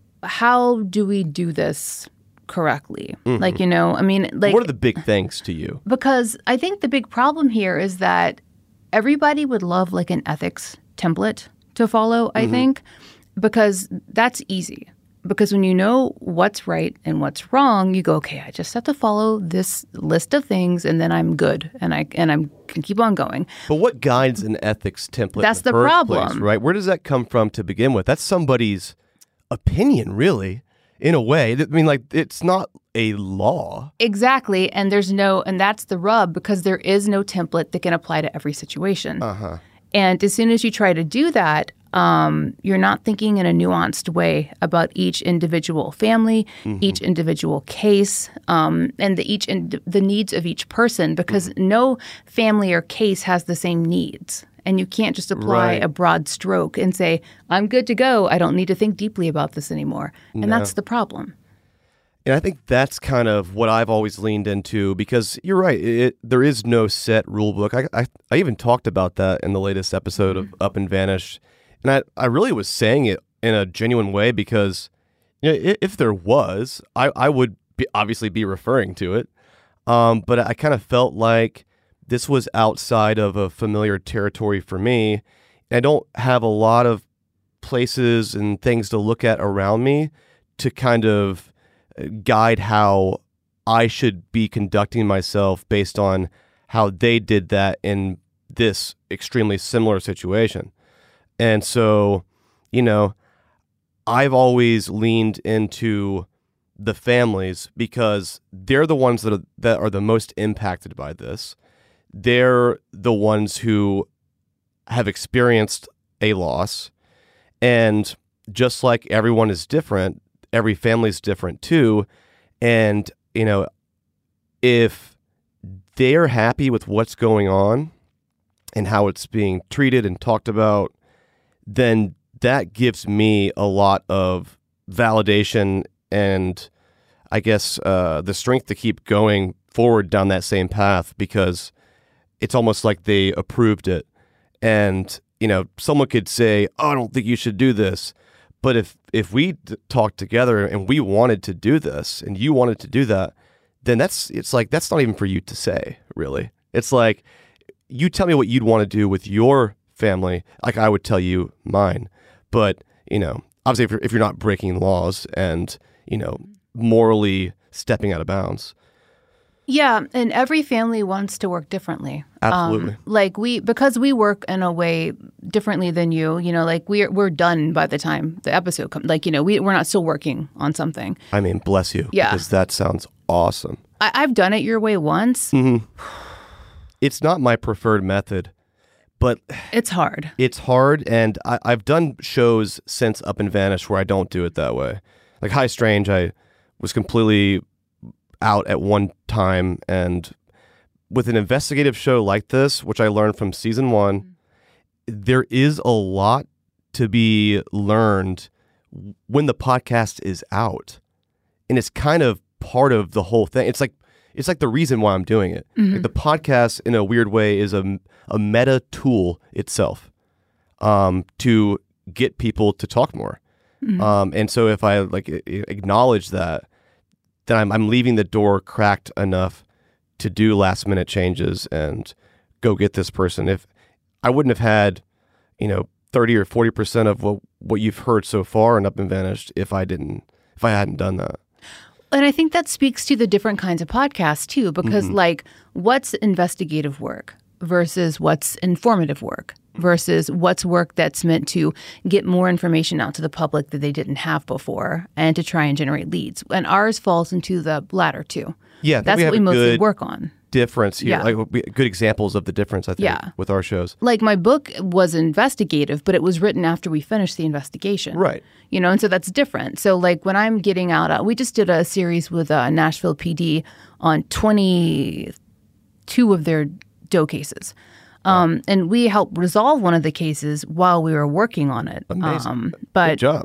how do we do this correctly? Mhm. Like, you know, I mean, like, what are the big things to you? because I think the big problem here is that everybody would love, like, an ethics template to follow, I Mhm. think, because that's easy. Because when you know what's right and what's wrong, you go, okay, I just have to follow this list of things, and then I'm good, and I and I can keep on going. But what guides an ethics template? That's in the, the first problem. place, right? Where does that come from to begin with? That's somebody's opinion, really, in a way. I mean, like, it's not a law. Exactly, and there's no, and that's the rub, because there is no template that can apply to every situation. Uh huh. And as soon as you try to do that, um, you're not thinking in a nuanced way about each individual family, Mhm. each individual case, um, and the each ind- the needs of each person, because Mm-hmm. no family or case has the same needs. And you can't just apply Right. a broad stroke and say, I'm good to go. I don't need to think deeply about this anymore. And No. that's the problem. And I think that's kind of what I've always leaned into, because you're right. It, there is no set rule book. I, I, I even talked about that in the latest episode of Up and Vanished. And I, I really was saying it in a genuine way, because, you know, if, if there was, I, I would be, obviously be referring to it. Um, but I kind of felt like this was outside of a familiar territory for me. I don't have a lot of places and things to look at around me to kind of guide how I should be conducting myself based on how they did that in this extremely similar situation. And so, you know, I've always leaned into the families because they're the ones that are, that are the most impacted by this. They're the ones who have experienced a loss. And just like everyone is different, every family is different too. And, you know, if they're happy with what's going on and how it's being treated and talked about, then that gives me a lot of validation and I guess uh, the strength to keep going forward down that same path, because it's almost like they approved it. And, you know, someone could say, oh, I don't think you should do this. But if, if we d- talked together and we wanted to do this and you wanted to do that, then that's, it's like, that's not even for you to say, really. It's like, you tell me what you'd want to do with your family, like I would tell you mine. But, you know, obviously if you're, if you're not breaking laws and, you know, morally stepping out of bounds. Yeah, and every family wants to work differently. Absolutely. Um, like we, because we work in a way differently than you, you know, like we're we're done by the time the episode comes. Like, you know, we, we're not still working on something. I mean, bless you. Yeah. Because that sounds awesome. I, I've done it your way once. Mm-hmm. It's not my preferred method, but it's hard. It's hard, and I, I've done shows since Up and Vanish where I don't do it that way. Like High Strange, I was completely out at one time, and with an investigative show like this, which I learned from season one, mm-hmm. there is a lot to be learned when the podcast is out, and it's kind of part of the whole thing. It's like it's like the reason why I'm doing it. Mm-hmm. Like the podcast, in a weird way, is a a meta tool itself um, to get people to talk more. Mm-hmm. Um, and so if I like acknowledge that, then I'm I'm leaving the door cracked enough to do last minute changes and go get this person. If I wouldn't have had, you know, thirty or forty percent of what, what you've heard so far in Up and Vanished if I didn't if I hadn't done that. And I think that speaks to the different kinds of podcasts too, because Mm-hmm. like what's investigative work versus what's informative work versus what's work that's meant to get more information out to the public that they didn't have before and to try and generate leads. And ours falls into the latter two. Yeah, that's we what we mostly good work on. Difference here, Yeah. like we, good examples of the difference, I think, Yeah. with our shows. Like my book was investigative, but it was written after we finished the investigation. Right. You know, and so that's different. So like when I'm getting out, uh, we just did a series with uh, Nashville P D on twenty-two of their doe cases. Um, wow. And we helped resolve one of the cases while we were working on it. Amazing. Um, but good job.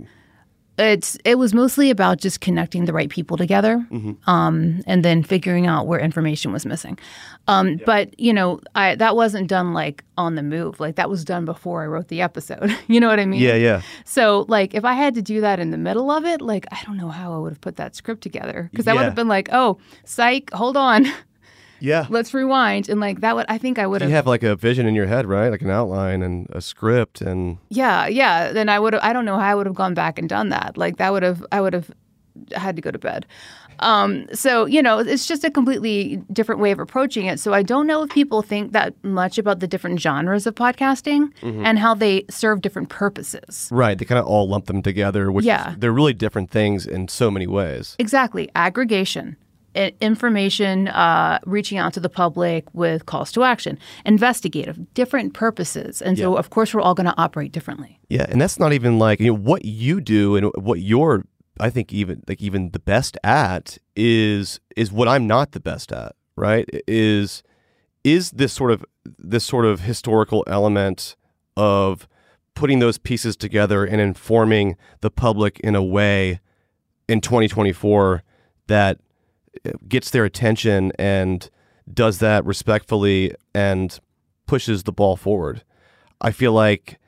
It's it was mostly about just connecting the right people together, mm-hmm. um, and then figuring out where information was missing. Um, yeah. But you know, I that wasn't done like on the move. Like that was done before I wrote the episode. You know what I mean? Yeah, yeah. So like, if I had to do that in the middle of it, like I don't know how I would have put that script together, because that yeah. would have been like, oh, psych, hold on. Yeah. Let's rewind. And like that would, I think I would have. You have like a vision in your head, right? Like an outline and a script and. Yeah. Yeah. Then I would have, I don't know how I would have gone back and done that. Like that would have, I would have had to go to bed. Um, so, you know, it's just a completely different way of approaching it. So I don't know if people think that much about the different genres of podcasting mm-hmm. and how they serve different purposes. Right. They kind of all lump them together, which yeah. is, they're really different things in so many ways. Exactly. Aggregation. Information, uh, reaching out to the public with calls to action, investigative, different purposes. And so, yeah. of course, we're all going to operate differently. Yeah. And that's not even like, you know, what you do and what you're, I think, even like even the best at is is what I'm not the best at, right? Is is this sort of this sort of historical element of putting those pieces together and informing the public in a way in twenty twenty-four that gets their attention and does that respectfully and pushes the ball forward. I feel like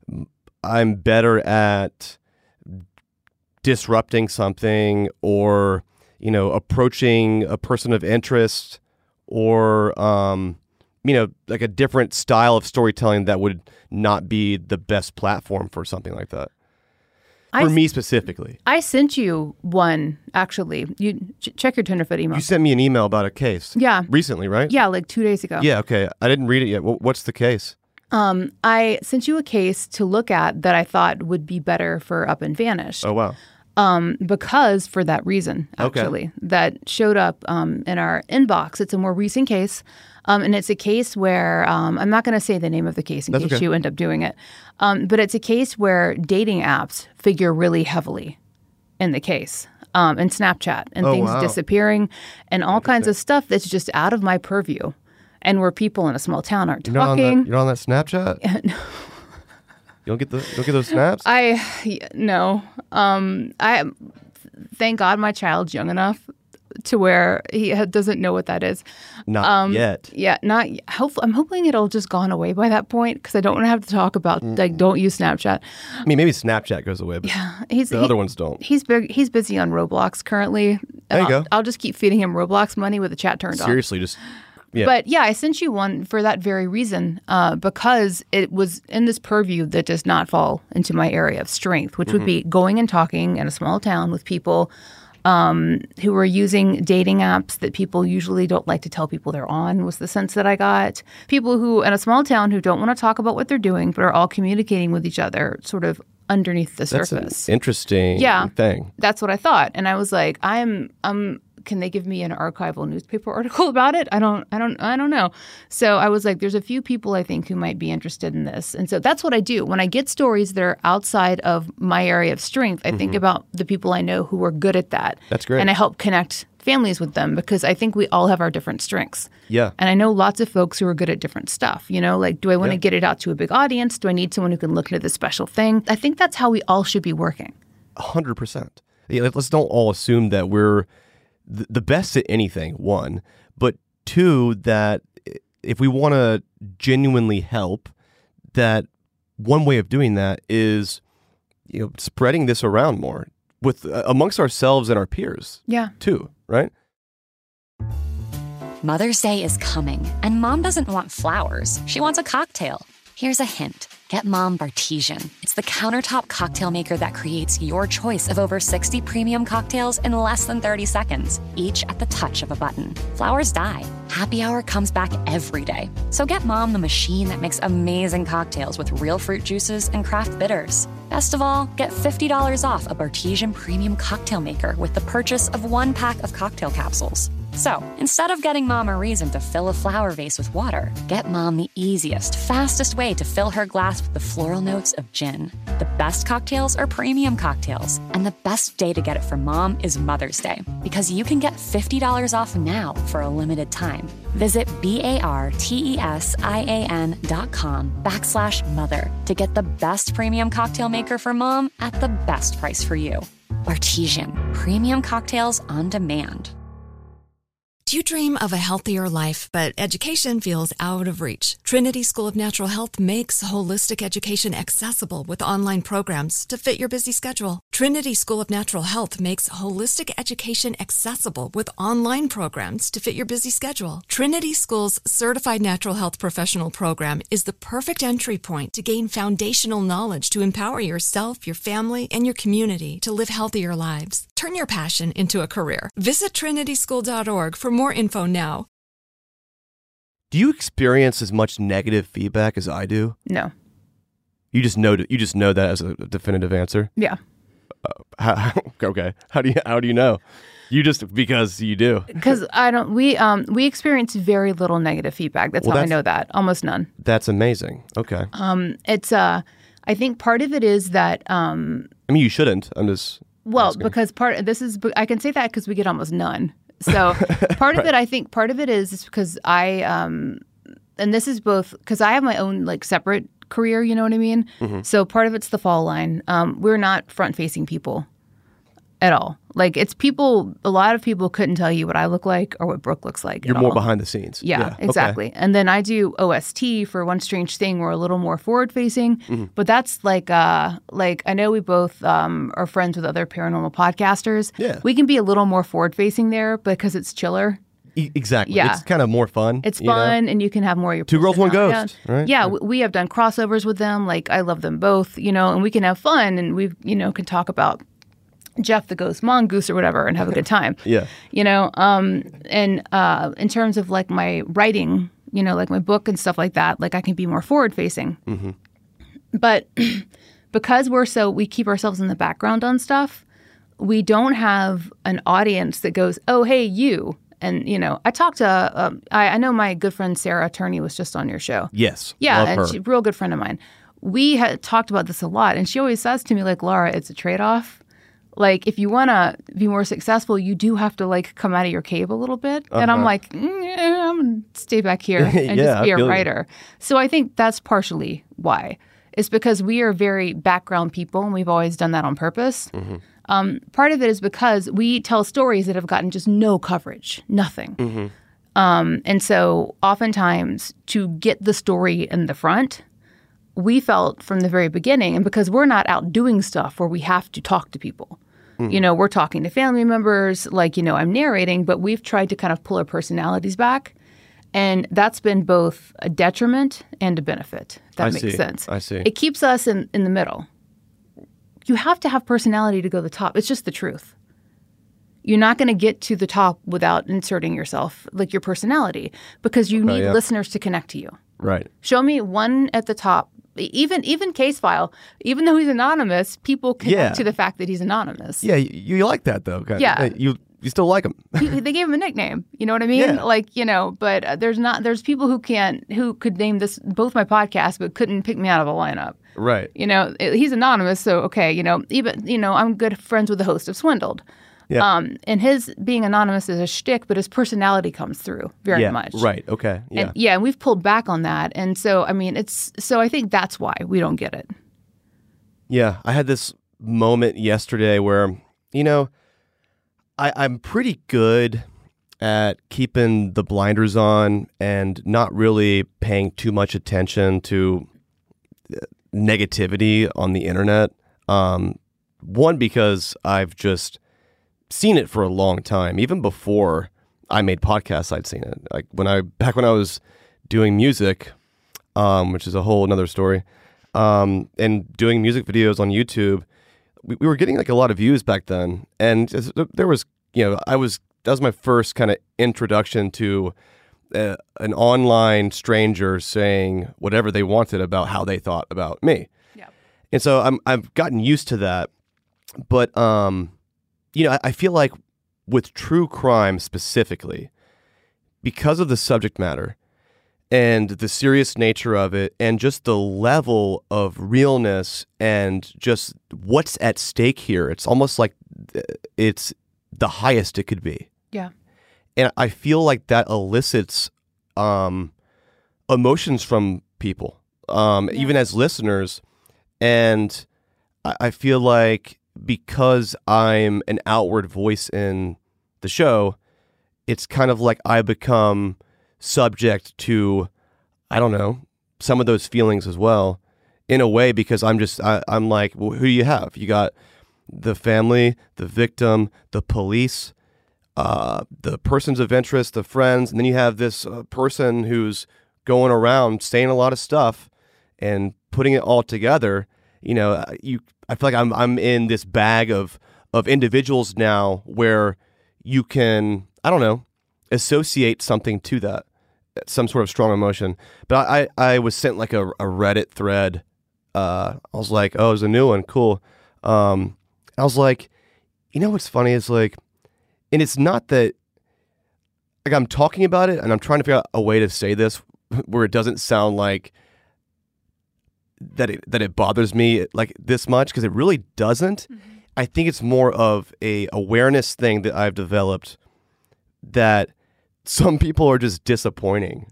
I'm better at disrupting something or, you know, approaching a person of interest or um, you know, like a different style of storytelling that would not be the best platform for something like that. For I, me specifically. I sent you one, actually. You ch- check your Tenderfoot email. You sent me an email about a case. Yeah. Recently, right? Yeah, like two days ago. Yeah, okay. I didn't read it yet. What's the case? Um, I sent you a case to look at that I thought would be better for Up and Vanished. Oh, wow. Um, because for that reason, Okay. actually, that showed up um, in our inbox. It's a more recent case. Um, and it's a case where, um, I'm not going to say the name of the case in That's case okay. you end up doing it. Um, but it's a case where dating apps figure really heavily in the case. Um, and Snapchat and Oh, things wow. disappearing and all kinds of stuff that's just out of my purview. And where people in a small town aren't You're not on talking. that, you're on that Snapchat? You don't get the you don't get those snaps? I no. Um, I thank God my child's young enough to where he ha- doesn't know what that is. Not um, yet. Yeah, not. Hopefully, I'm hoping it'll just gone away by that point because I don't want to have to talk about Mm. like don't use Snapchat. I mean, maybe Snapchat goes away, but Yeah, he's the he- other ones don't. He's big, he's busy on Roblox currently. There you I'll, go. I'll just keep feeding him Roblox money with the chat turned on. Seriously, just yeah. But yeah, I sent you one for that very reason, uh, because it was in this purview that does not fall into my area of strength, which would Mhm. be going and talking in a small town with people um, who are using dating apps that people usually don't like to tell people they're on, was the sense that I got. People who, in a small town, who don't want to talk about what they're doing, but are all communicating with each other sort of underneath the That's surface. an interesting Yeah. thing. That's what I thought. And I was like, I'm I'm can they give me an archival newspaper article about it? I don't I don't I don't know. So I was like, there's a few people I think who might be interested in this. And so that's what I do. When I get stories that are outside of my area of strength, I think Mhm. about the people I know who are good at that. That's great. And I help connect families with them because I think we all have our different strengths. Yeah. And I know lots of folks who are good at different stuff. You know, like, do I want to Yeah. get it out to a big audience? Do I need someone who can look into this special thing? I think that's how we all should be working. A hundred percent. Yeah, let- let's don't all assume that we're th- the best at anything, one, but two, that if we want to genuinely help, that one way of doing that is, you know, spreading this around more with uh, amongst ourselves and our peers. Yeah. Too, right? Mother's Day is coming, and Mom doesn't want flowers. She wants a cocktail. Here's a hint. Get Mom Bartesian. It's the countertop cocktail maker that creates your choice of over sixty premium cocktails in less than thirty seconds, each at the touch of a button. Flowers die. Happy Hour comes back every day. So get Mom the machine that makes amazing cocktails with real fruit juices and craft bitters. Best of all, get fifty dollars off a Bartesian premium cocktail maker with the purchase of one pack of cocktail capsules. So, instead of getting Mom a reason to fill a flower vase with water, get Mom the easiest, fastest way to fill her glass with the floral notes of gin. The best cocktails are premium cocktails, and the best day to get it for Mom is Mother's Day, because you can get fifty dollars off now for a limited time. Visit B-A-R-T-E-S-I-A-N dot com backslash mother to get the best premium cocktail maker for Mom at the best price for you. Bartesian, premium cocktails on demand. Do you dream of a healthier life, but education feels out of reach? Trinity School of Natural Health makes holistic education accessible with online programs to fit your busy schedule. Trinity School of Natural Health makes holistic education accessible with online programs to fit your busy schedule. Trinity School's Certified Natural Health Professional Program is the perfect entry point to gain foundational knowledge to empower yourself, your family, and your community to live healthier lives. Turn your passion into a career. Visit trinity school dot org for more info now. Do you experience as much negative feedback as I do? No. You just know you just know that as a definitive answer. Yeah. Uh, how, okay. How do you how do you know? You just because you do. Because I don't. We um we experience very little negative feedback. That's Well, how that's- I know that. Almost none. That's amazing. Okay. Um, it's uh, I think part of it is that um, I mean, you shouldn't. I'm just. well, asking. because part this is I can say that because we get almost none. So part of Right. it, I think, part of it is, is because I um, and this is both because I have my own like separate career. You know what I mean? Mhm. So part of it's the fall line. Um, we're not front facing people at all. Like it's people. A lot of people couldn't tell you what I look like or what Brooke looks like. You're at more all. behind the scenes. Yeah, okay. exactly. And then I do O S T for One Strange Thing. We're a little more forward facing, Mhm. but that's like, uh, like I know we both um, are friends with other paranormal podcasters. Yeah. We can be a little more forward facing there because it's chiller. E- exactly. Yeah. It's kind of more fun. It's you know? fun, and you can have more of your Two girls, one personality. ghost, right? Yeah, w- we have done crossovers with them. Like, I love them both, you know, and we can have fun, and we, you know, can talk about Jeff the Ghost Mongoose or whatever and have a good time. Yeah. You know, um, and uh, in terms of like my writing, you know, like my book and stuff like that, like I can be more forward facing. Mm-hmm. But because we're so, we keep ourselves in the background on stuff, we don't have an audience that goes, oh, hey, you. And, you know, I talked to, um, I, I know my good friend Sarah Turney was just on your show. Yes. Yeah, love and her. she's a real good friend of mine. We had talked about this a lot, and she always says to me, like, Laura, it's a trade-off. Like, if you want to be more successful, you do have to, like, come out of your cave a little bit. Uh-huh. And I'm like, mm, I'm going to stay back here and yeah, just be I a feel writer. You. So I think that's partially why. It's because we are very background people, and we've always done that on purpose. Mm-hmm. Um, part of it is because we tell stories that have gotten just no coverage, nothing. Mm-hmm. Um, and so oftentimes to get the story in the front, we felt from the very beginning, and because we're not out doing stuff where we have to talk to people, mm-hmm. you know, we're talking to family members, like, you know, I'm narrating, but we've tried to kind of pull our personalities back. And that's been both a detriment and a benefit, if that I makes see. sense. I see. It keeps us in, in the middle. You have to have personality to go to the top. It's just the truth. You're not going to get to the top without inserting yourself, like your personality, because you Okay, need yeah. listeners to connect to you. Right. Show me one at the top. Even even Case File, even though he's anonymous, people connect Yeah. to the fact that he's anonymous. Yeah, you, you like that, though. Kind Yeah. Of. You you still like him. He- they gave him a nickname. You know what I mean? Yeah. Like, you know, but uh, there's not there's people who can't who could name this both my podcasts, but couldn't pick me out of a lineup. Right. You know, it- he's anonymous, so okay. You know, even you know, I'm good friends with the host of Swindled. Yeah. Um, and his being anonymous is a shtick, but his personality comes through very yeah. much. Right. Okay. Yeah. And yeah, and we've pulled back on that, and so I mean, it's so I think that's why we don't get it. Yeah, I had this moment yesterday where, you know, I, I'm pretty good at keeping the blinders on and not really paying too much attention to negativity on the internet. Um, one, because I've just seen it for a long time. Even before I made podcasts, I'd seen it. Like when I back when I was doing music, um, which is a whole another story. Um, and doing music videos on YouTube, we, we were getting like a lot of views back then. And there was, you know, I was, that was my first kind of introduction to uh, an online stranger saying whatever they wanted about how they thought about me. Yeah. And so I'm, I've gotten used to that. But, um, you know, I, I feel like with true crime specifically, because of the subject matter, and the serious nature of it, and just the level of realness and just what's at stake here. It's almost like it's the highest it could be. Yeah. And I feel like that elicits um, emotions from people, um, Yeah. even as listeners. And I I feel like because I'm an outward voice in the show, it's kind of like I become subject to, I don't know, some of those feelings as well, in a way, because I'm just, I, I'm like, well, who do you have? You got the family, the victim, the police, uh, the persons of interest, the friends, and then you have this uh, person who's going around saying a lot of stuff and putting it all together. You know, you, I feel like I'm, I'm in this bag of, of individuals now where you can, I don't know, associate something to that, some sort of strong emotion. But I, I, I was sent like a, a Reddit thread. Uh, I was like, oh, there's a new one. Cool. Um, I was like, you know what's funny is like, and it's not that, like I'm talking about it and I'm trying to figure out a way to say this where it doesn't sound like that it, that it bothers me like this much, because it really doesn't. Mm-hmm. I think it's more of a awareness thing that I've developed that some people are just disappointing.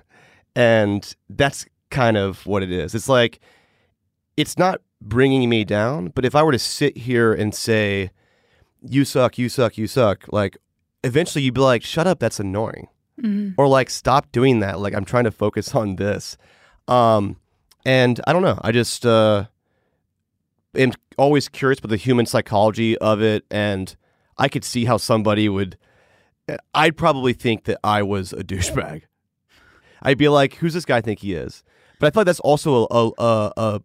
And that's kind of what it is. It's like, it's not bringing me down, but if I were to sit here and say, you suck, you suck, you suck, like eventually you'd be like, shut up, that's annoying. Mm-hmm. Or like, stop doing that. Like, I'm trying to focus on this. Um, and I don't know. I just uh, am always curious about the human psychology of it. And I could see how somebody would I'd probably think that I was a douchebag. I'd be like, who's this guy think he is? But I feel like that's also a a a,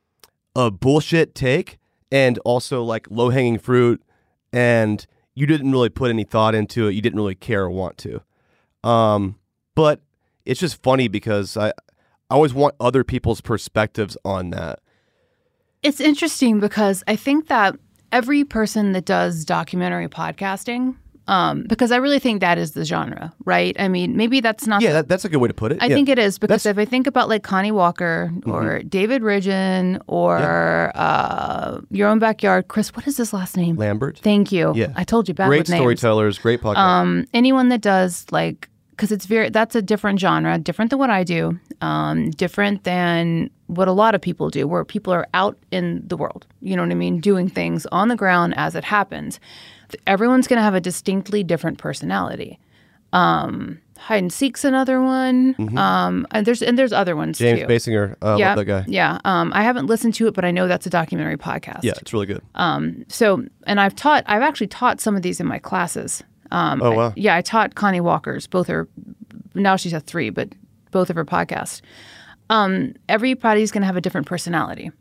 a bullshit take, and also like low hanging fruit, and you didn't really put any thought into it. You didn't really care or want to. Um, but it's just funny because I, I always want other people's perspectives on that. It's interesting because I think that every person that does documentary podcasting, um, because I really think that is the genre, right? I mean, maybe that's not. Yeah, the, that, that's a good way to put it. I yeah. think it is because That's- if I think about like Connie Walker or Mhm. David Ridgen or uh, Your Own Backyard, Chris, what is his last name? Lambert. Thank you. Yeah. I told you bad Great with names. storytellers, great podcast. Um, anyone that does like, because it's very, that's a different genre, different than what I do, um, different than what a lot of people do, where people are out in the world, you know what I mean, doing things on the ground as it happens. Everyone's going to have a distinctly different personality. Um, Hide and Seek's another one. Mhm. Um, and there's and there's other ones James too. Basinger, uh, yeah, love that guy. Yeah. Um, I haven't listened to it, but I know that's a documentary podcast. Yeah, it's really good. Um, so, and I've taught, I've actually taught some of these in my classes. Um, Oh, wow. I- yeah, I taught Connie Walker's, both her, now she's at three, but both of her podcasts. Um, everybody's going to have a different personality.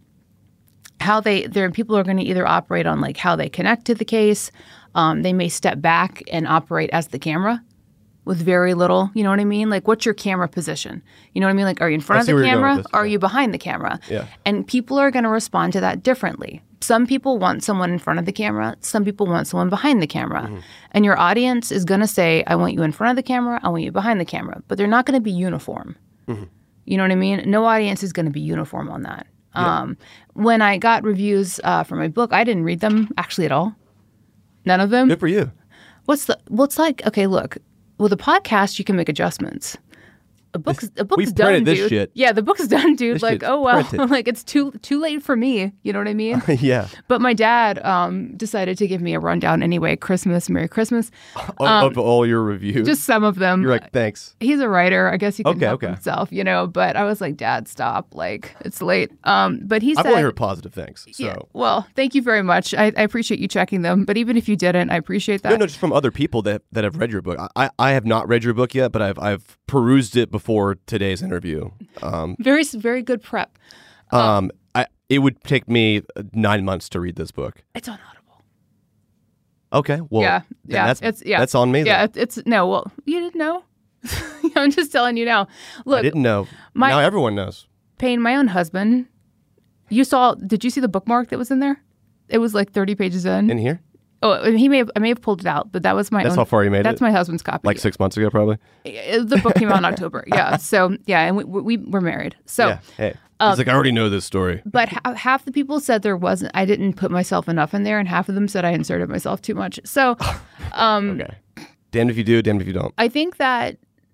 How they, there people are going to either operate on like how they connect to the case. Um, they may step back and operate as the camera with very little, you know what I mean? Like, what's your camera position? You know what I mean? Like, are you in front I of see the where you're going camera? with this, Are you behind the camera? Yeah. And people are going to respond to that differently. Some people want someone in front of the camera. Some people want someone behind the camera. Mm-hmm. And your audience is going to say, I want you in front of the camera. I want you behind the camera. But they're not going to be uniform. Mm-hmm. You know what I mean? No audience is going to be uniform on that. Um, when I got reviews uh, for my book, I didn't read them actually at all. None of them. Good for you. What's the? Well, it's like, okay, look, with a podcast, you can make adjustments. A book's a book's We've done, printed this dude. shit. Yeah, the book's done, dude. This like, shit's oh well, printed. like it's too too late for me. You know what I mean? Yeah. But my dad um, decided to give me a rundown anyway. Christmas, Merry Christmas. Of, Um, of all your reviews. just some of them. You're like, thanks. He's a writer. I guess he can Okay, help okay. himself, you know. But I was like, Dad, stop. Like, it's late. Um, but he I've said, only heard positive things. So. yeah, well, thank you very much. I, I appreciate you checking them. But even if you didn't, I appreciate that. No, no, just from other people that that have read your book. I, I have not read your book yet, but I've I've perused it before today's interview. Um, Very, very good prep. um, I it would take me nine months to read this book. It's on Audible. Okay, well, yeah, then yeah, that's it's yeah, that's on me. Yeah, then. it- it's no. Well, you didn't know. I'm just telling you now. Look, I didn't know. my- now everyone knows. Payne, my own husband. You saw? Did you see the bookmark that was in there? It was like thirty pages in. In here, Oh, and he may have. I may have pulled it out, but that was my That's own. how far you made That's it? my husband's copy. like six months ago, probably. Uh, The book came out in October. Yeah. So yeah, and we, we we're married. So. yeah. Hey, um, he's like, I already know this story. But ha- half the people said there wasn't. I didn't put myself enough in there, and half of them said I inserted myself too much. So, um, Okay. Damned if you do, damned if you don't. I think that.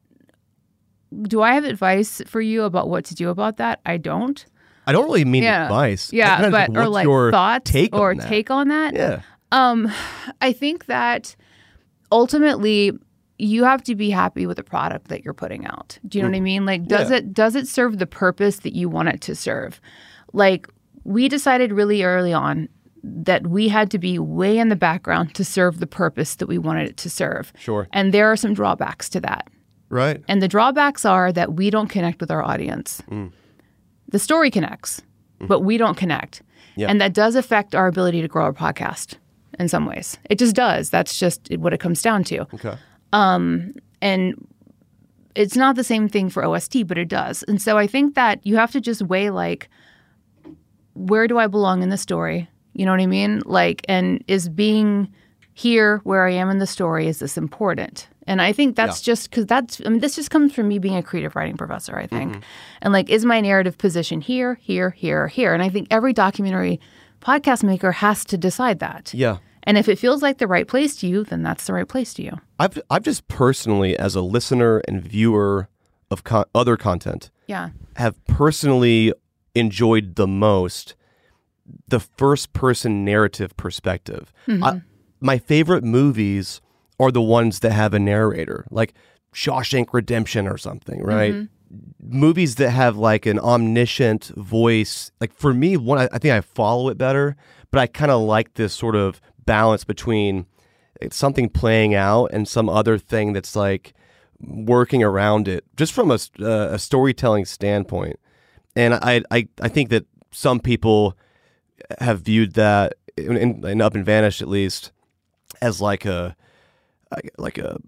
Do I have advice for you about what to do about that? I don't. I don't really mean yeah. advice. I Yeah, kinda but just, or what's like your thoughts take or on that? take on that. Yeah. Um, I think that ultimately you have to be happy with the product that you're putting out. Do you know what I mean? Like, does Yeah. it does it serve the purpose that you want it to serve? Like, we decided really early on that we had to be way in the background to serve the purpose that we wanted it to serve. Sure. And there are some drawbacks to that. Right. And the drawbacks are that we don't connect with our audience. Mm. The story connects, but we don't connect. Yeah. And that does affect our ability to grow our podcast in some ways. It just does. That's just what it comes down to. Okay. Um, and it's not the same thing for O S T, but it does. And so I think that you have to just weigh, like, where do I belong in the story? You know what I mean? Like, and is being here where I am in the story, is this important? And I think that's Yeah. just because that's, I mean, this just comes from me being a creative writing professor, I think. Mm-hmm. And like, is my narrative position here, here, here, here? And I think every documentary podcast maker has to decide that. Yeah. And if it feels like the right place to you, then that's the right place to you. I've I've just personally, as a listener and viewer of con- other content, Yeah. have personally enjoyed the most the first person narrative perspective. Mhm. I, my favorite movies are the ones that have a narrator, like Shawshank Redemption or something, right? Mhm. Movies that have like an omniscient voice. Like for me, one I, I think I follow it better, but I kind of like this sort of balance between it's something playing out and some other thing that's like working around it, just from a, uh, a storytelling standpoint. And I, I I think that some people have viewed that, in, in Up and Vanished at least, as like a like a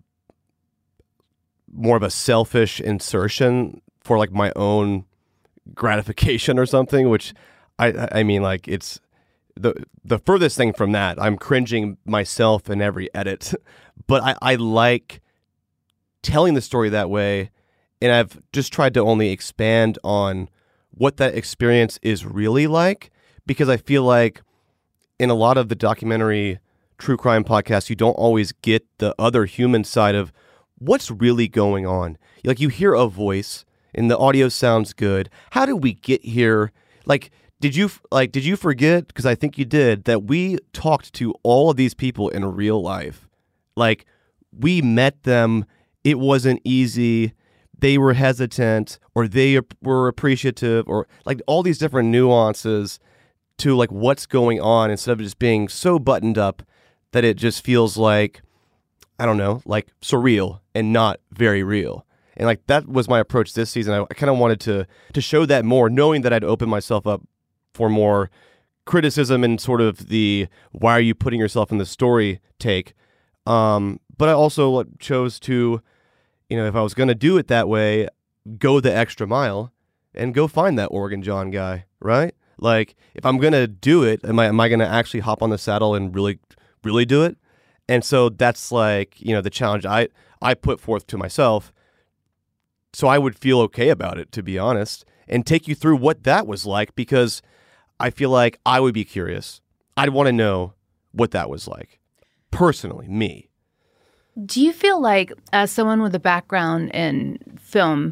more of a selfish insertion for like my own gratification or something, which I I mean, like, it's the the furthest thing from that. I'm cringing myself in every edit, but I, I like telling the story that way, and I've just tried to only expand on what that experience is really like, because I feel like in a lot of the documentary true crime podcasts, you don't always get the other human side of what's really going on. Like, you hear a voice and the audio sounds good. How did we get here? Like, did you like did you forget, because I think you did, that we talked to all of these people in real life? Like, we met them. It wasn't easy. They were hesitant, or they were appreciative, or like all these different nuances to like what's going on, instead of just being so buttoned up that it just feels like, I don't know, like surreal and not very real. And like that was my approach this season. I, I kind of wanted to to show that more, knowing that I'd open myself up for more criticism and sort of the why are you putting yourself in the story take. Um, but I also chose to, you know, if I was going to do it that way, go the extra mile and go find that Oregon John guy, right? Like, if I'm going to do it, am I am I going to actually hop on the saddle and really, really do it? And so that's like, you know, the challenge I, I put forth to myself, so I would feel okay about it, to be honest, and take you through what that was like, because I feel like I would be curious. I'd want to know what that was like, personally, me. Do you feel like, as someone with a background in film,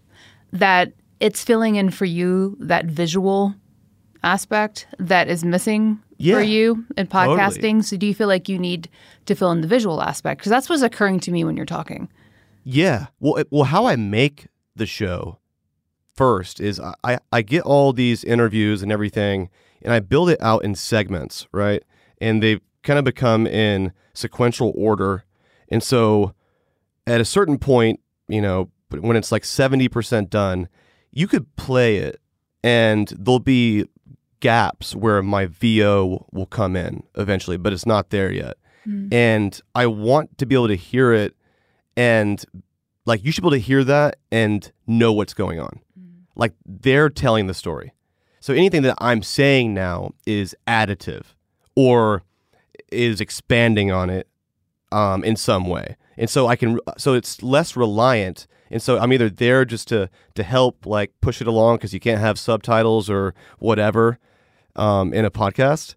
that it's filling in for you that visual aspect that is missing yeah, for you in podcasting? Totally. So do you feel like you need to fill in the visual aspect? Because that's what's occurring to me when you're talking. Yeah. Well, it, well, how I make the show first is I, I get all these interviews and everything, and I build it out in segments, right? And they kind of become in sequential order. And so at a certain point, you know, when it's like seventy percent done, you could play it and there'll be gaps where my V O will come in eventually, but it's not there yet. Mm. And I want to be able to hear it, and like, you should be able to hear that and know what's going on. Mm. Like, they're telling the story. So anything that I'm saying now is additive or is expanding on it um, in some way. And so I can, so it's less reliant. And so I'm either there just to, to help like push it along, because you can't have subtitles or whatever um, in a podcast,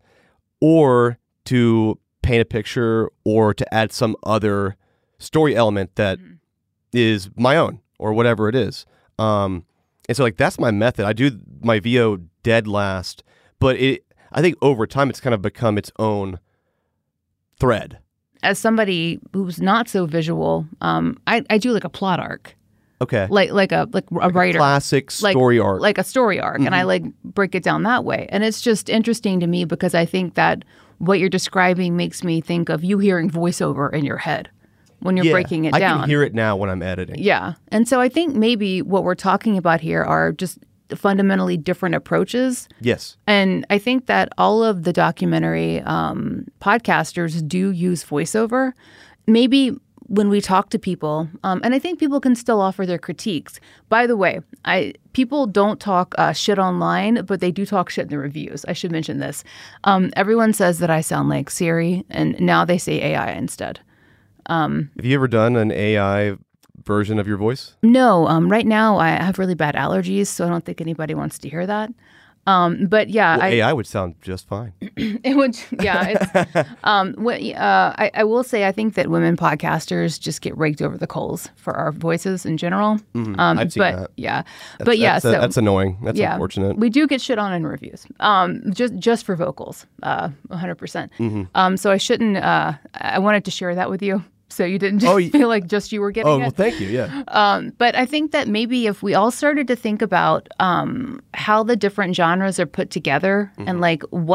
or to paint a picture, or to add some other story element that mm-hmm. is my own, or whatever it is. Um, and so like, that's my method. I do my V O dead last, but it, I think over time it's kind of become its own thread. As somebody who's not so visual, um, I, I do like a plot arc. Okay. Like like a like a like writer. A classic story like, arc. Like a story arc. Mm-hmm. And I like break it down that way. And it's just interesting to me, because I think that what you're describing makes me think of you hearing voiceover in your head when you're yeah, breaking it I down. I can hear it now when I'm editing. Yeah. And so I think maybe what we're talking about here are just fundamentally different approaches. Yes. And I think that all of the documentary um, podcasters do use voiceover. Maybe when we talk to people, um, and I think people can still offer their critiques. By the way, I people don't talk uh, shit online, but they do talk shit in the reviews. I should mention this. Um, everyone says that I sound like Siri, and now they say A I instead. Um, Have you ever done an A I version of your voice? No. Um, right now, I have really bad allergies, so I don't think anybody wants to hear that. Um, but yeah, well, I, A I would sound just fine. It would, yeah. It's, um, what, uh, I, I will say, I think that women podcasters just get raked over the coals for our voices in general. Mm-hmm. Um, I've seen but that. yeah, that's, but yeah, that's, so a, that's annoying. That's yeah, unfortunate. We do get shit on in reviews, um, just just for vocals, uh, one hundred percent. Mm-hmm. Um, so I shouldn't. Uh, I wanted to share that with you, so you didn't just oh, feel like just you were getting oh, it. Oh, well, thank you. Yeah. Um, but I think that maybe if we all started to think about um, how the different genres are put together, mm-hmm. and like what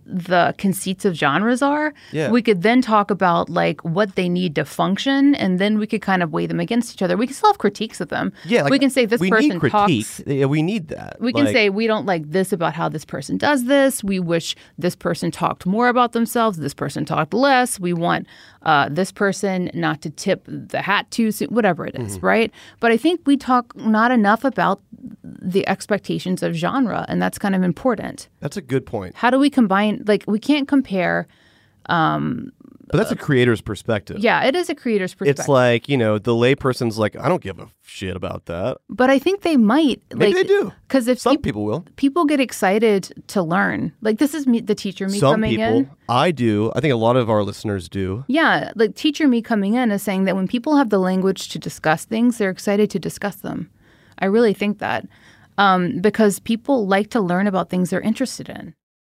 the conceits of genres are, Yeah. we could then talk about like what they need to function, and then we could kind of weigh them against each other. We can still have critiques of them. Yeah, like, we can say this we person need critique. talks. Yeah, we need that. We can Like, say we don't like this about how this person does this. We wish this person talked more about themselves. This person talked less. We want uh, this person not to tip the hat too soon, whatever it is, Mm-hmm. right? But I think we talk not enough about the expectations of genre, and that's kind of important. that's a good point. How do we combine, like, we can't compare, um, But that's a creator's perspective. yeah, it is a creator's perspective. It's like, you know, the layperson's like, I don't give a shit about that. But I think they might. Maybe like, they do. Because if Some peop- people will. people get excited to learn. Like, this is me, the teacher me Some coming people. in. I do. I think a lot of our listeners do. Yeah, like teacher me coming in is saying that when people have the language to discuss things, they're excited to discuss them. I really think that um, because people like to learn about things they're interested in.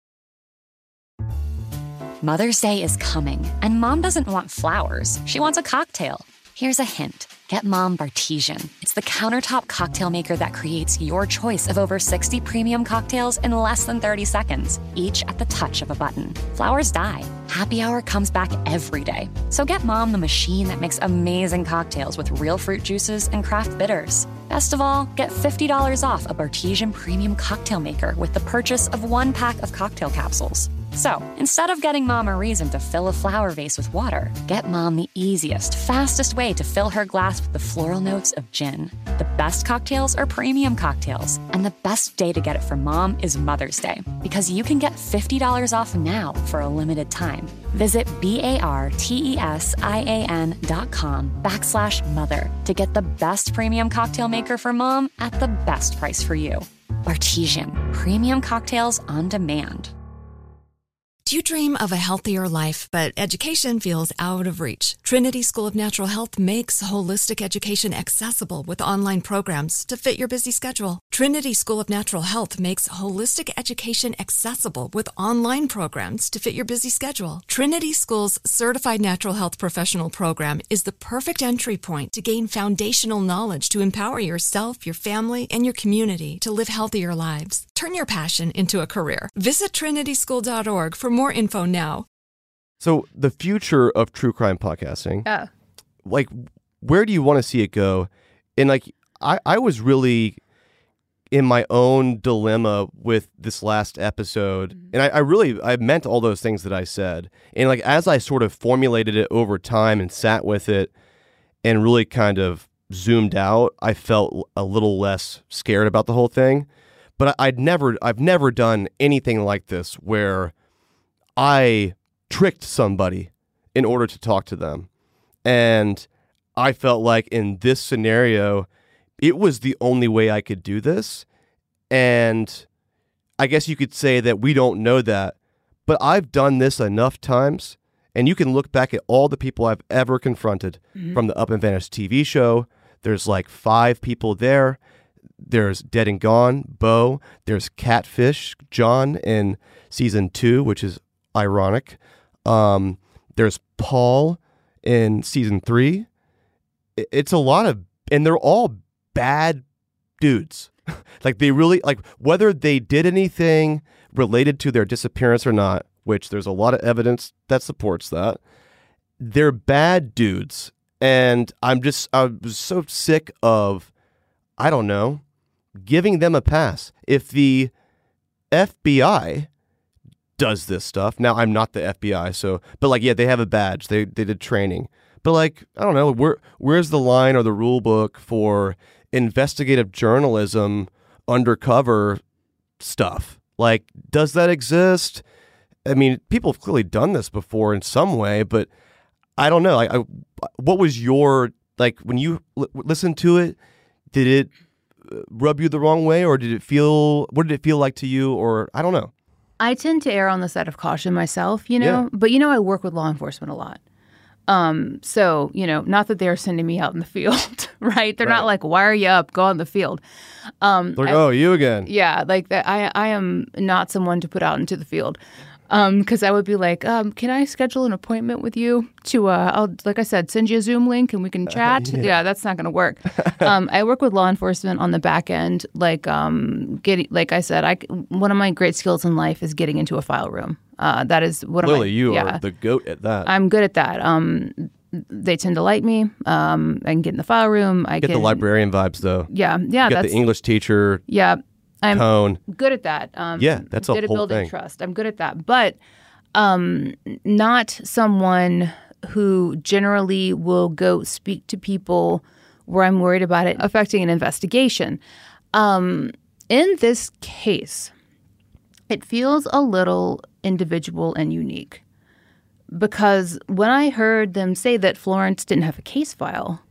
Mother's Day is coming, and Mom doesn't want flowers. She wants a cocktail. Here's a hint. Get Mom Bartesian. It's the countertop cocktail maker that creates your choice of over sixty premium cocktails in less than thirty seconds, each at the touch of a button. Flowers die. Happy Hour comes back every day. So get Mom the machine that makes amazing cocktails with real fruit juices and craft bitters. Best of all, get fifty dollars off a Bartesian premium cocktail maker with the purchase of one pack of cocktail capsules. So, instead of getting Mom a reason to fill a flower vase with water, get Mom the easiest, fastest way to fill her glass with the floral notes of gin. The best cocktails are premium cocktails, and the best day to get it for Mom is Mother's Day, because you can get fifty dollars off now for a limited time. Visit B-A-R-T-E-S-I-A-N dot com backslash mother to get the best premium cocktail maker for Mom at the best price for you. Bartesian, premium cocktails on demand. Do you dream of a healthier life, but education feels out of reach? Trinity School of Natural Health makes holistic education accessible with online programs to fit your busy schedule. Trinity School of Natural Health makes holistic education accessible with online programs to fit your busy schedule. Trinity School's Certified Natural Health Professional Program is the perfect entry point to gain foundational knowledge to empower yourself, your family, and your community to live healthier lives. Turn your passion into a career. Visit trinity school dot org for more info now. So the future of true crime podcasting, Yeah. like, where do you want to see it go? And like, I, I was really in my own dilemma with this last episode. Mm-hmm. And I, I really, I meant all those things that I said. And like, as I sort of formulated it over time and sat with it and really kind of zoomed out, I felt a little less scared about the whole thing. But I'd never, I've never done anything like this where I tricked somebody in order to talk to them. And I felt like in this scenario, it was the only way I could do this. And I guess you could say that we don't know that, but I've done this enough times, and you can look back at all the people I've ever confronted mm-hmm. from the Up and Vanished T V show. There's like five people there. There's Dead and Gone, Bo. There's Catfish, John in season two, which is ironic. Um, there's Paul in season three. It's a lot of, and they're all bad dudes. Like they really, like whether they did anything related to their disappearance or not, which there's a lot of evidence that supports that, they're bad dudes. And I'm just, I was so sick of, I don't know, giving them a pass. If the F B I does this stuff, now I'm not the F B I, so, but like, yeah, they have a badge, they they did training, but like, I don't know, where where's the line or the rule book for investigative journalism, undercover stuff? Like, does that exist? I mean, people have clearly done this before in some way, but I don't know. Like, I, what was your, like, when you l- listened to it, did it rub you the wrong way, or did it feel, what did it feel like to you, or I don't know? I tend to err on the side of caution myself, you know, Yeah. but you know, I work with law enforcement a lot. Um, so, you know, not that they're sending me out in the field, right? They're Right. not like, why are you up? Go out in the field. Um, Like, I- oh, you again. Yeah, like that. I, I am not someone to put out into the field. Um, because I would be like, um, can I schedule an appointment with you to, uh, I'll, like I said, send you a Zoom link and we can chat? Uh, yeah. yeah, that's not going to work. um, I work with law enforcement on the back end. Like, um, getting, like I said, I, one of my great skills in life is getting into a file room. Uh, that is one of my, Lily, you yeah, are the goat at that. I'm good at that. Um, they tend to like me. Um, I can get in the file room. I get can, the librarian vibes though. Yeah, yeah. You get that's the English teacher. Yeah. I'm tone. good at that. Um, yeah, that's a good whole at building thing. trust. I'm good at that, but um, not someone who generally will go speak to people where I'm worried about it affecting an investigation. Um, in this case, it feels a little individual and unique because when I heard them say that Florence didn't have a case file,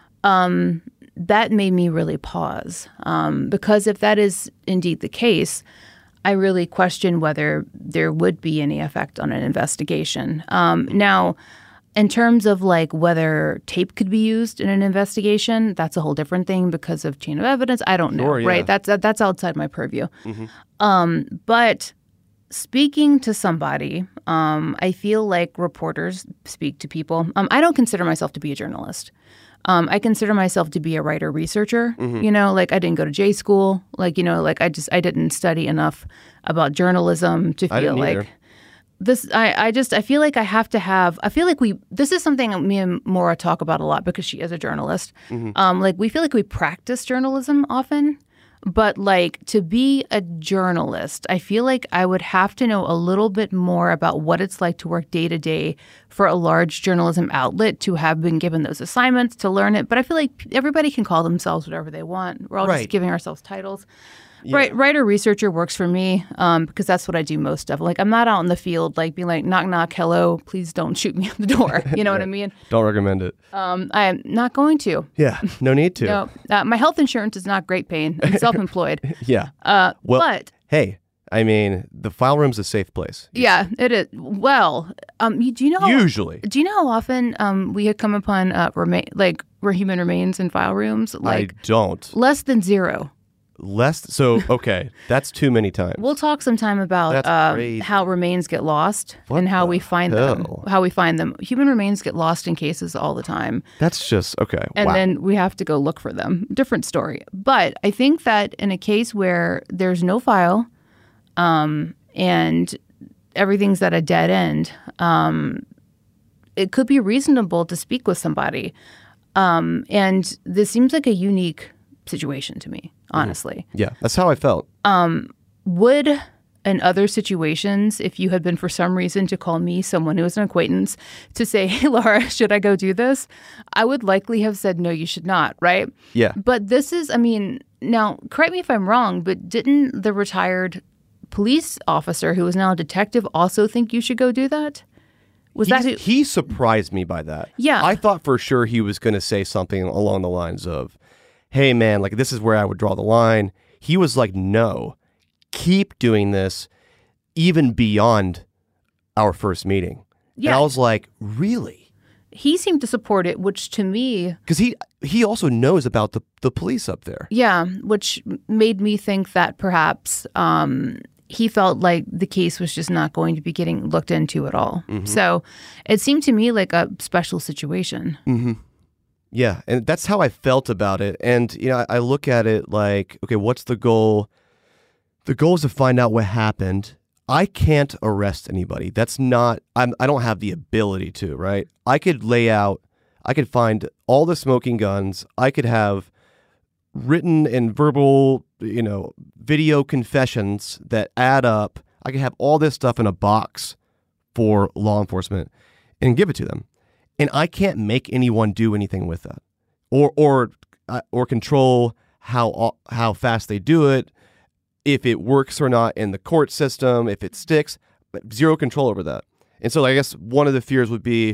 um, that made me really pause um, because if that is indeed the case, I really question whether there would be any effect on an investigation. Um, now, in terms of like whether tape could be used in an investigation, that's a whole different thing because of chain of evidence. I don't know, sure, yeah. right? That's that's outside my purview. Mm-hmm. Um, but speaking to somebody, um, I feel like reporters speak to people. Um, I don't consider myself to be a journalist. Um, I consider myself to be a writer researcher. Mm-hmm. You know, like I didn't go to J school. Like, you know, like I just I didn't study enough about journalism to I feel didn't like either. this. I, I just I feel like I have to have. I feel like we. This is something me and Maura talk about a lot because she is a journalist. Mm-hmm. Um, like we feel like we practice journalism often. But like to be a journalist, I feel like I would have to know a little bit more about what it's like to work day to day for a large journalism outlet to have been given those assignments to learn it. But I feel like everybody can call themselves whatever they want. We're all Right. just giving ourselves titles. Yeah. Right, writer researcher works for me um, because that's what I do most of. Like I'm not out in the field like being like knock knock hello, please don't shoot me at the door. You know what I mean? Don't recommend it. Um, I'm not going to. Yeah, no need to. No, uh, my health insurance is not great paying. I'm self-employed. Yeah. Uh, well, but hey, I mean, the file room's a safe place. yeah, it is. Well, um, you, do you know? How, Usually. Do you know how often um we had come upon uh remain like where human remains in file rooms? Like I don't. less than zero. Less. So, okay, that's too many times. We'll talk sometime about That's uh, crazy. how remains get lost What and how the we find hell? them. How we find them. Human remains get lost in cases all the time. That's just, okay. And wow. then we have to go look for them. Different story. But I think that in a case where there's no file um, and everything's at a dead end, um, it could be reasonable to speak with somebody. Um, and this seems like a unique situation to me, honestly. Yeah, that's how I felt. Um, would in other situations, if you had been for some reason to call me, someone who is an acquaintance, to say, hey, Laura, should I go do this? I would likely have said, no, you should not, right? Yeah. But this is, I mean, now, correct me if I'm wrong, but didn't the retired police officer who is now a detective also think you should go do that? Was He's- that who? He surprised me by that. Yeah. I thought for sure he was going to say something along the lines of, hey, man, like this is where I would draw the line. He was like, no, keep doing this even beyond our first meeting. Yeah. And I was like, really? He seemed to support it, which to me, Because he he also knows about the, the police up there. yeah, which made me think that perhaps um, he felt like the case was just not going to be getting looked into at all. Mhm. So it seemed to me like a special situation. Mm-hmm. Yeah, and that's how I felt about it. And, you know, I, I look at it like, okay, what's the goal? The goal is to find out what happened. I can't arrest anybody. That's not, I'm, I don't have the ability to, right? I could lay out, I could find all the smoking guns. I could have written and verbal, you know, video confessions that add up. I could have all this stuff in a box for law enforcement and give it to them. And I can't make anyone do anything with that, or or uh, or control how how fast they do it, if it works or not in the court system, if it sticks. But zero control over that. And so I guess one of the fears would be,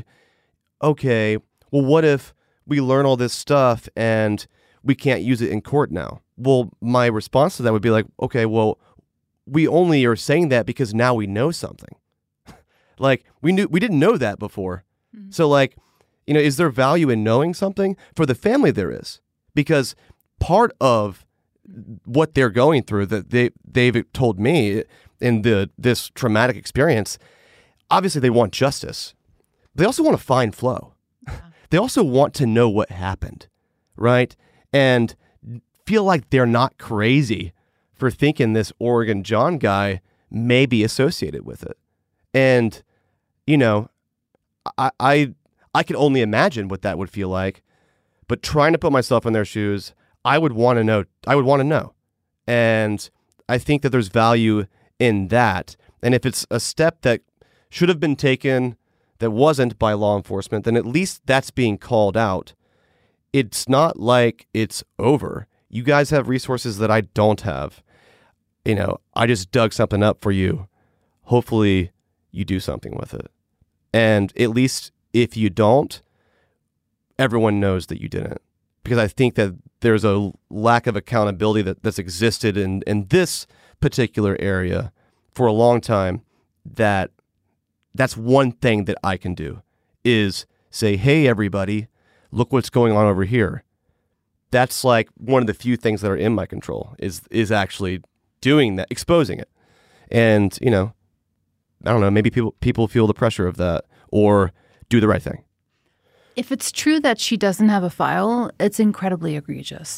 okay, well, what if we learn all this stuff and we can't use it in court now? Well, my response to that would be like, okay, well, we only are saying that because now we know something. Like we knew we didn't know that before. So, like, you know, is there value in knowing something? For the family, there is. Because part of what they're going through that they, they've told me, in the this traumatic experience, obviously they want justice. They also want to find Flo. Yeah. They also want to know what happened, right? And feel like they're not crazy for thinking this Oregon John guy may be associated with it. And, you know, I, I I can only imagine what that would feel like. But trying to put myself in their shoes, I would want to know. I would want to know. And I think that there's value in that. And if it's a step that should have been taken that wasn't by law enforcement, then at least that's being called out. It's not like it's over. You guys have resources that I don't have. You know, I just dug something up for you. Hopefully you do something with it. And at least if you don't, everyone knows that you didn't. Because I think that there's a lack of accountability that, that's existed in, in this particular area for a long time, that that's one thing that I can do is say, hey, everybody, look what's going on over here. That's like one of the few things that are in my control is is actually doing that, exposing it. And, you know, I don't know, maybe people people feel the pressure of that or do the right thing. If it's true that she doesn't have a file, it's incredibly egregious.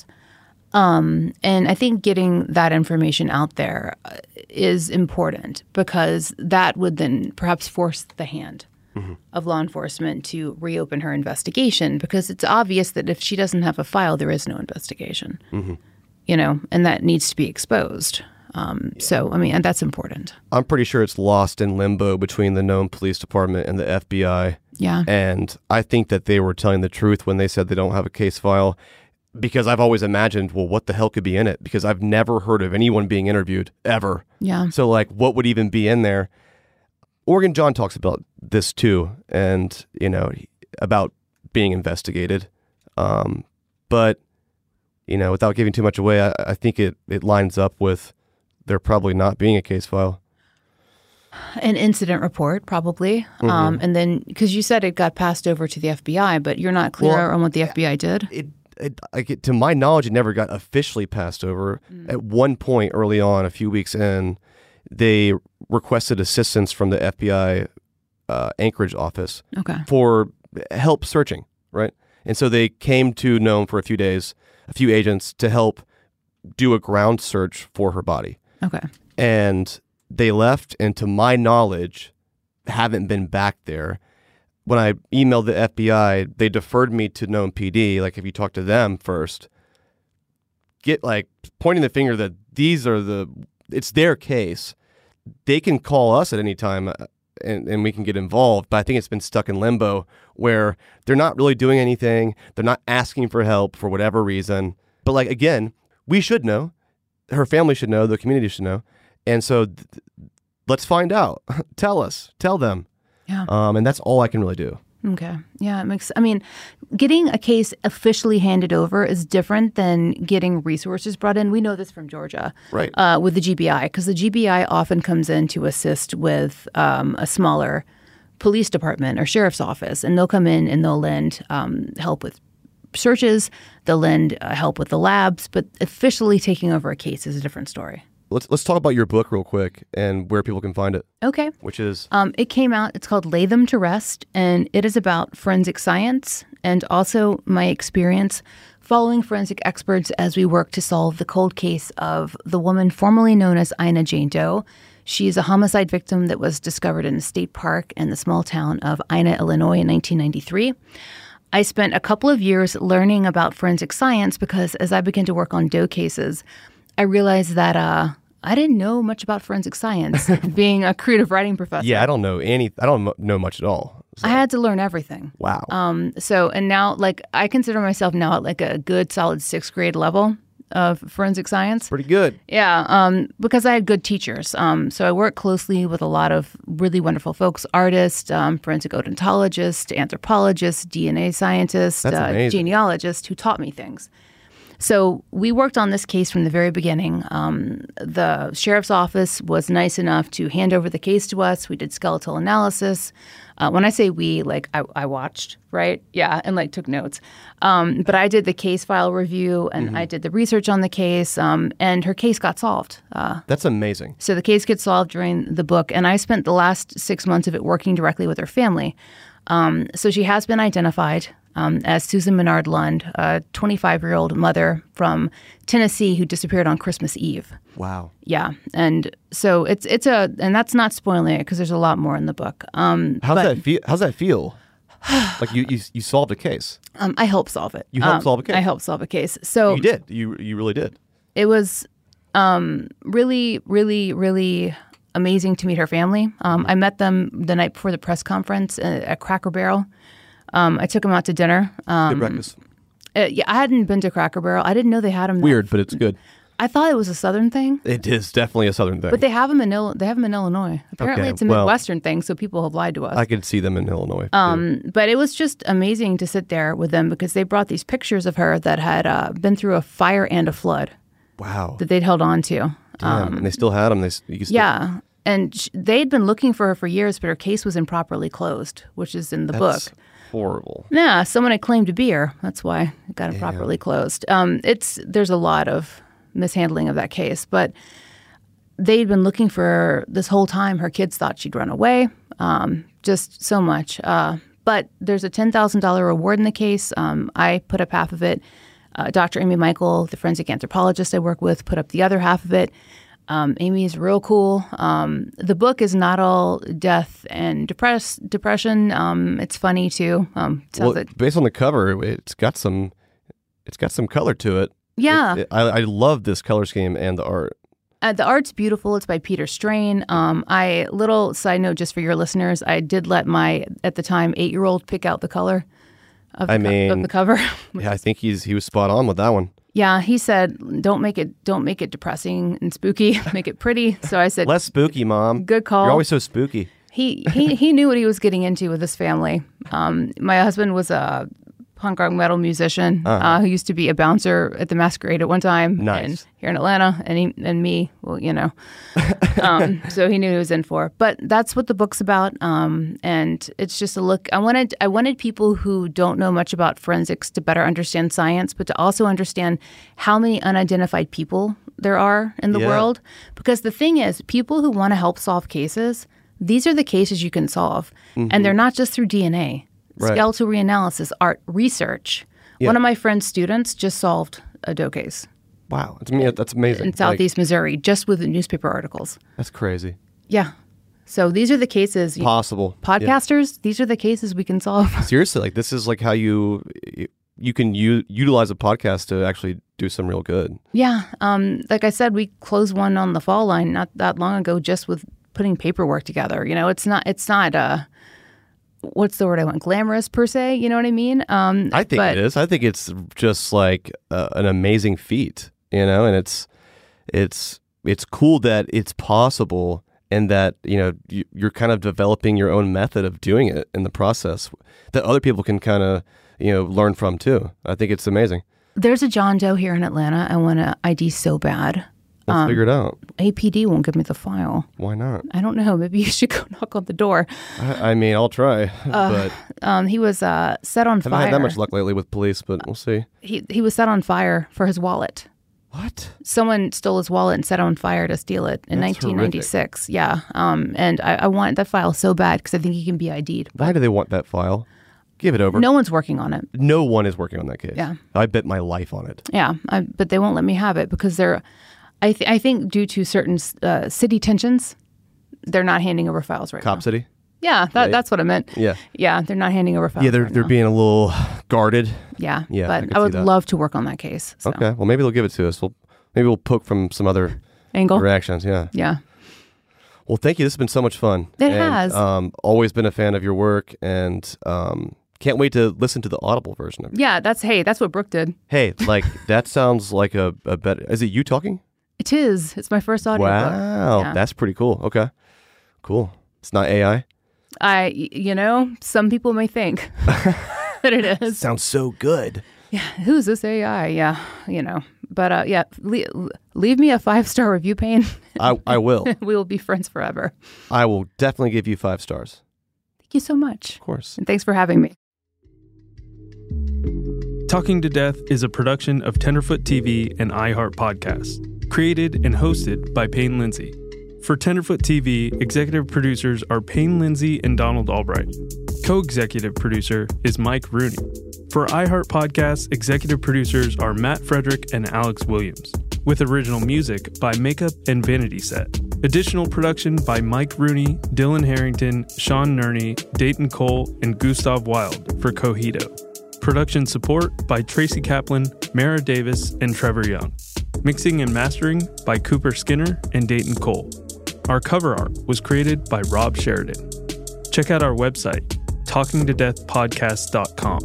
Um, and I think getting that information out there is important because that would then perhaps force the hand mm-hmm. of law enforcement to reopen her investigation, because it's obvious that if she doesn't have a file, there is no investigation, mm-hmm. you know, and that needs to be exposed. Um, so, I mean, and that's important. I'm pretty sure it's lost in limbo between the Nome Police Department and the F B I. Yeah. And I think that they were telling the truth when they said they don't have a case file, because I've always imagined, well, what the hell could be in it? Because I've never heard of anyone being interviewed ever. Yeah. So, like, what would even be in there? Oregon John talks about this too, and, you know, about being investigated. Um, but, you know, without giving too much away, I, I think it, it lines up with there probably not being a case file. An incident report, probably. Mm-hmm. Um, and then, because you said it got passed over to the F B I, but you're not clear well, on what the F B I did? It, it, it, to my knowledge, it never got officially passed over. Mm. At one point early on, a few weeks in, they requested assistance from the F B I uh, Anchorage office okay. for help searching, right? And so they came to Nome for a few days, a few agents, to help do a ground search for her body. Okay. And they left, and to my knowledge, haven't been back there. When I emailed the F B I, they deferred me to Nome P D. Like, if you talk to them first, get like pointing the finger that these are the, it's their case. They can call us at any time and, and we can get involved. But I think it's been stuck in limbo where they're not really doing anything. They're not asking for help for whatever reason. But like, again, we should know. Her family should know. The community should know. And so th- let's find out. Tell us. Tell them. Yeah. Um, and that's all I can really do. Okay. Yeah, it makes, I mean, getting a case officially handed over is different than getting resources brought in. We know this from Georgia. Right. Uh, with the G B I, because the G B I often comes in to assist with um, a smaller police department or sheriff's office. And they'll come in and they'll lend um, help with searches. They'll lend uh, help with the labs. But officially taking over a case is a different story. Let's let's talk about your book real quick and where people can find it. Okay. Which is? Um, it came out. It's called Lay Them to Rest, and it is about forensic science and also my experience following forensic experts as we work to solve the cold case of the woman formerly known as Ina Jane Doe. She is a homicide victim that was discovered in a state park in the small town of Ina, Illinois in nineteen ninety-three. I spent a couple of years learning about forensic science because as I began to work on Doe cases, I realized that uh, I didn't know much about forensic science, being a creative writing professor. Yeah, I don't know any. I don't know much at all. So. I had to learn everything. Wow. Um. So, and now, like, I consider myself now at like a good, solid sixth grade level of forensic science. Pretty good. Yeah. Um. Because I had good teachers. Um. So I worked closely with a lot of really wonderful folks: artists, um, forensic odontologists, anthropologists, D N A scientists, uh, genealogists, who taught me things. So we worked on this case from the very beginning. Um, the sheriff's office was nice enough to hand over the case to us. We did skeletal analysis. Uh, when I say we, like I, I watched, right? Yeah, and like took notes. Um, but I did the case file review and Mm-hmm. I did the research on the case, um, and her case got solved. Uh, That's amazing. so the case gets solved during the book, and I spent the last six months of it working directly with her family. Um, so she has been identified um, as Susan Menard Lund, a twenty-five-year-old mother from Tennessee who disappeared on Christmas Eve. Wow. Yeah, and so it's it's a and that's not spoiling it because there's a lot more in the book. Um, How's but, that feel? How's that feel? Like you, you, you solved a case. Um, I helped solve it. You helped Um, solve a case. I helped solve a case. So You did. You, you really did. it was um, really, really, really amazing to meet her family. Um, I met them the night before the press conference at, at Cracker Barrel. Um, I took them out to dinner. Um, Good breakfast. uh, yeah, I hadn't been to Cracker Barrel. I didn't know they had them. Weird, but it's good. I thought it was a Southern thing, It is definitely a Southern thing. but they have them in Il- they have them in Illinois. Apparently, Okay, it's a well- Midwestern thing, so people have lied to us. I could see them in Illinois. Um, but it was just amazing to sit there with them because they brought these pictures of her that had uh, been through a fire and a flood wow. that they'd held on to. Damn. And they still had them. They, s- you could still- Yeah. And sh- they'd been looking for her for years, but her case was improperly closed, which is in the That's book. horrible. Yeah, someone had claimed to be her. That's why it got improperly closed. Um, it's there's a lot of mishandling of that case, but they'd been looking for her this whole time. Her kids thought she'd run away. Um, just so much. Uh, but there's a ten thousand dollars reward in the case. Um, I put up half of it. Uh, Doctor Amy Michael, the forensic anthropologist I work with, put up the other half of it. Um, Amy is real cool. Um, the book is not all death and depress depression. Um, it's funny too. Um, Well, sounds like, based on the cover, it's got some, it's got some color to it. yeah. It- I, I love this color scheme and the art. Uh, the art's beautiful. It's by Peter Strain. Um, I little side note just for your listeners. I did let my at the time eight year old pick out the color of the, I co- mean, of the cover. Yeah, I think he's he was spot on with that one. Yeah, he said, "Don't make it, don't make it depressing and spooky. Make it pretty." So I said, Less spooky, Mom. Good call. You're always so spooky. He he he knew what he was getting into with his family. Um, my husband was a punk rock metal musician Uh-huh. uh, who used to be a bouncer at the Masquerade at one time. Nice. And here in Atlanta, and he and me, well, you know. um, so he knew what he was in for. But that's what the book's about. Um, and it's just a look. I wanted I wanted people who don't know much about forensics to better understand science, but to also understand how many unidentified people there are in the Yeah. world. Because the thing is, people who want to help solve cases, these are the cases you can solve. And they're not just through D N A. Right. Skeletal reanalysis, art research. Yeah. One of my friend's students just solved a Doe case Wow, it's, I that's amazing. in Like, Southeast Missouri just with the newspaper articles. that's crazy. Yeah. So these are the cases. Possible. Yeah. Podcasters, these are the cases we can solve. Seriously, like this is like how you you can u- utilize a podcast to actually do some real good. Yeah. Um, like I said, we closed one on the fall line not that long ago just with putting paperwork together. You know, it's not, it's not, uh, what's the word I want? Glamorous per se. You know what I mean? Um, I think but, it is. I think it's just like uh, an amazing feat, you know, and it's it's it's cool that it's possible and that, you know, you, you're kind of developing your own method of doing it in the process that other people can kind of, you know, learn from too. I think it's amazing. There's a John Doe here in Atlanta I want to I D so bad. Let's Um, figure it out. A P D won't give me the file. Why not? I don't know. Maybe you should go knock on the door. I, I mean, I'll try, but Um, he was uh, set on haven't fire. had that much luck lately with police, but we'll see. He he was set on fire for his wallet. What? Someone stole his wallet and set it on fire to steal it in That's nineteen ninety-six. Yeah. Um, and I, I want that file so bad because I think he can be I D'd. Why do they want that file? Give it over. No one's working on it. No one is working on that case. Yeah. I bet my life on it. Yeah, I, but they won't let me have it because they're. I th- I think due to certain uh, city tensions, they're not handing over files right Cop now. City? Yeah, that, Right. that's what I meant. Yeah. Yeah, they're not handing over files. Yeah, they're right they're now. being a little guarded. Yeah, Yeah, I but could I, see would that. love to work on that case. So. Okay, well maybe they'll give it to us. We'll maybe we'll poke from some other Angle? reactions. Yeah. Yeah. Well, thank you. This has been so much fun. It And, has. Um, always been a fan of your work, and um, can't wait to listen to the Audible version of it. Yeah, that's hey, that's what Brooke did. Hey, like that sounds like a, a better. Is it you talking? It is. It's my first audio Wow, Yeah. that's pretty cool. Okay, cool. It's not A I. I, you know, some people may think that it is. Sounds so good. Yeah, who's this A I? Yeah, you know. But uh, yeah, le- leave me a five-star review, Payne. I, I will. We will be friends forever. I will definitely give you five stars. Thank you so much. Of course. And thanks for having me. Talking to Death is a production of Tenderfoot T V and iHeart Podcasts, created and hosted by Payne Lindsay. For Tenderfoot T V, executive producers are Payne Lindsay and Donald Albright. Co-executive producer is Mike Rooney. For iHeart Podcasts, executive producers are Matt Frederick and Alex Williams, with original music by Makeup and Vanity Set. Additional production by Mike Rooney, Dylan Harrington, Sean Nerney, Dayton Cole, and Gustav Wild for Cogito. Production support by Tracy Kaplan, Mara Davis, and Trevor Young. Mixing and mastering by Cooper Skinner and Dayton Cole. Our cover art was created by Rob Sheridan. Check out our website, talking to death podcast dot com.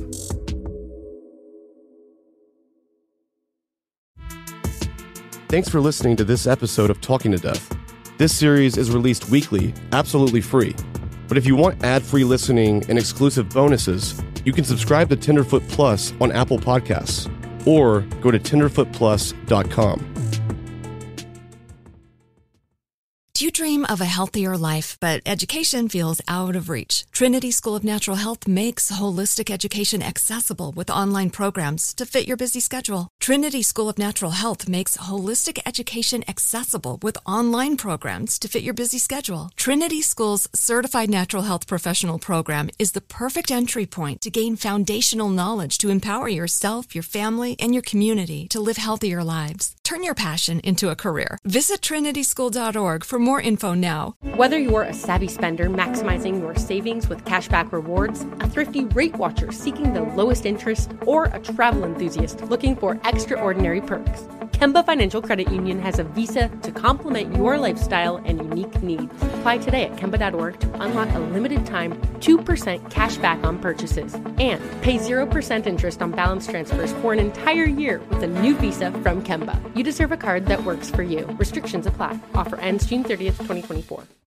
Thanks for listening to this episode of Talking to Death. This series is released weekly, absolutely free. But if you want ad-free listening and exclusive bonuses, you can subscribe to Tenderfoot Plus on Apple Podcasts or go to tenderfoot plus dot com. Do you dream of a healthier life, but education feels out of reach? Trinity School of Natural Health makes holistic education accessible with online programs to fit your busy schedule. Trinity School of Natural Health makes holistic education accessible with online programs to fit your busy schedule. Trinity School's Certified Natural Health Professional Program is the perfect entry point to gain foundational knowledge to empower yourself, your family, and your community to live healthier lives. Turn your passion into a career. Visit trinity school dot org for more info now. Whether you're a savvy spender maximizing your savings with cashback rewards, a thrifty rate watcher seeking the lowest interest, or a travel enthusiast looking for extraordinary perks, Kemba Financial Credit Union has a visa to complement your lifestyle and unique needs. Apply today at kemba dot org to unlock a limited time two percent cash back on purchases and pay zero percent interest on balance transfers for an entire year with a new visa from Kemba. You deserve a card that works for you. Restrictions apply. Offer ends June thirtieth, twenty twenty-four.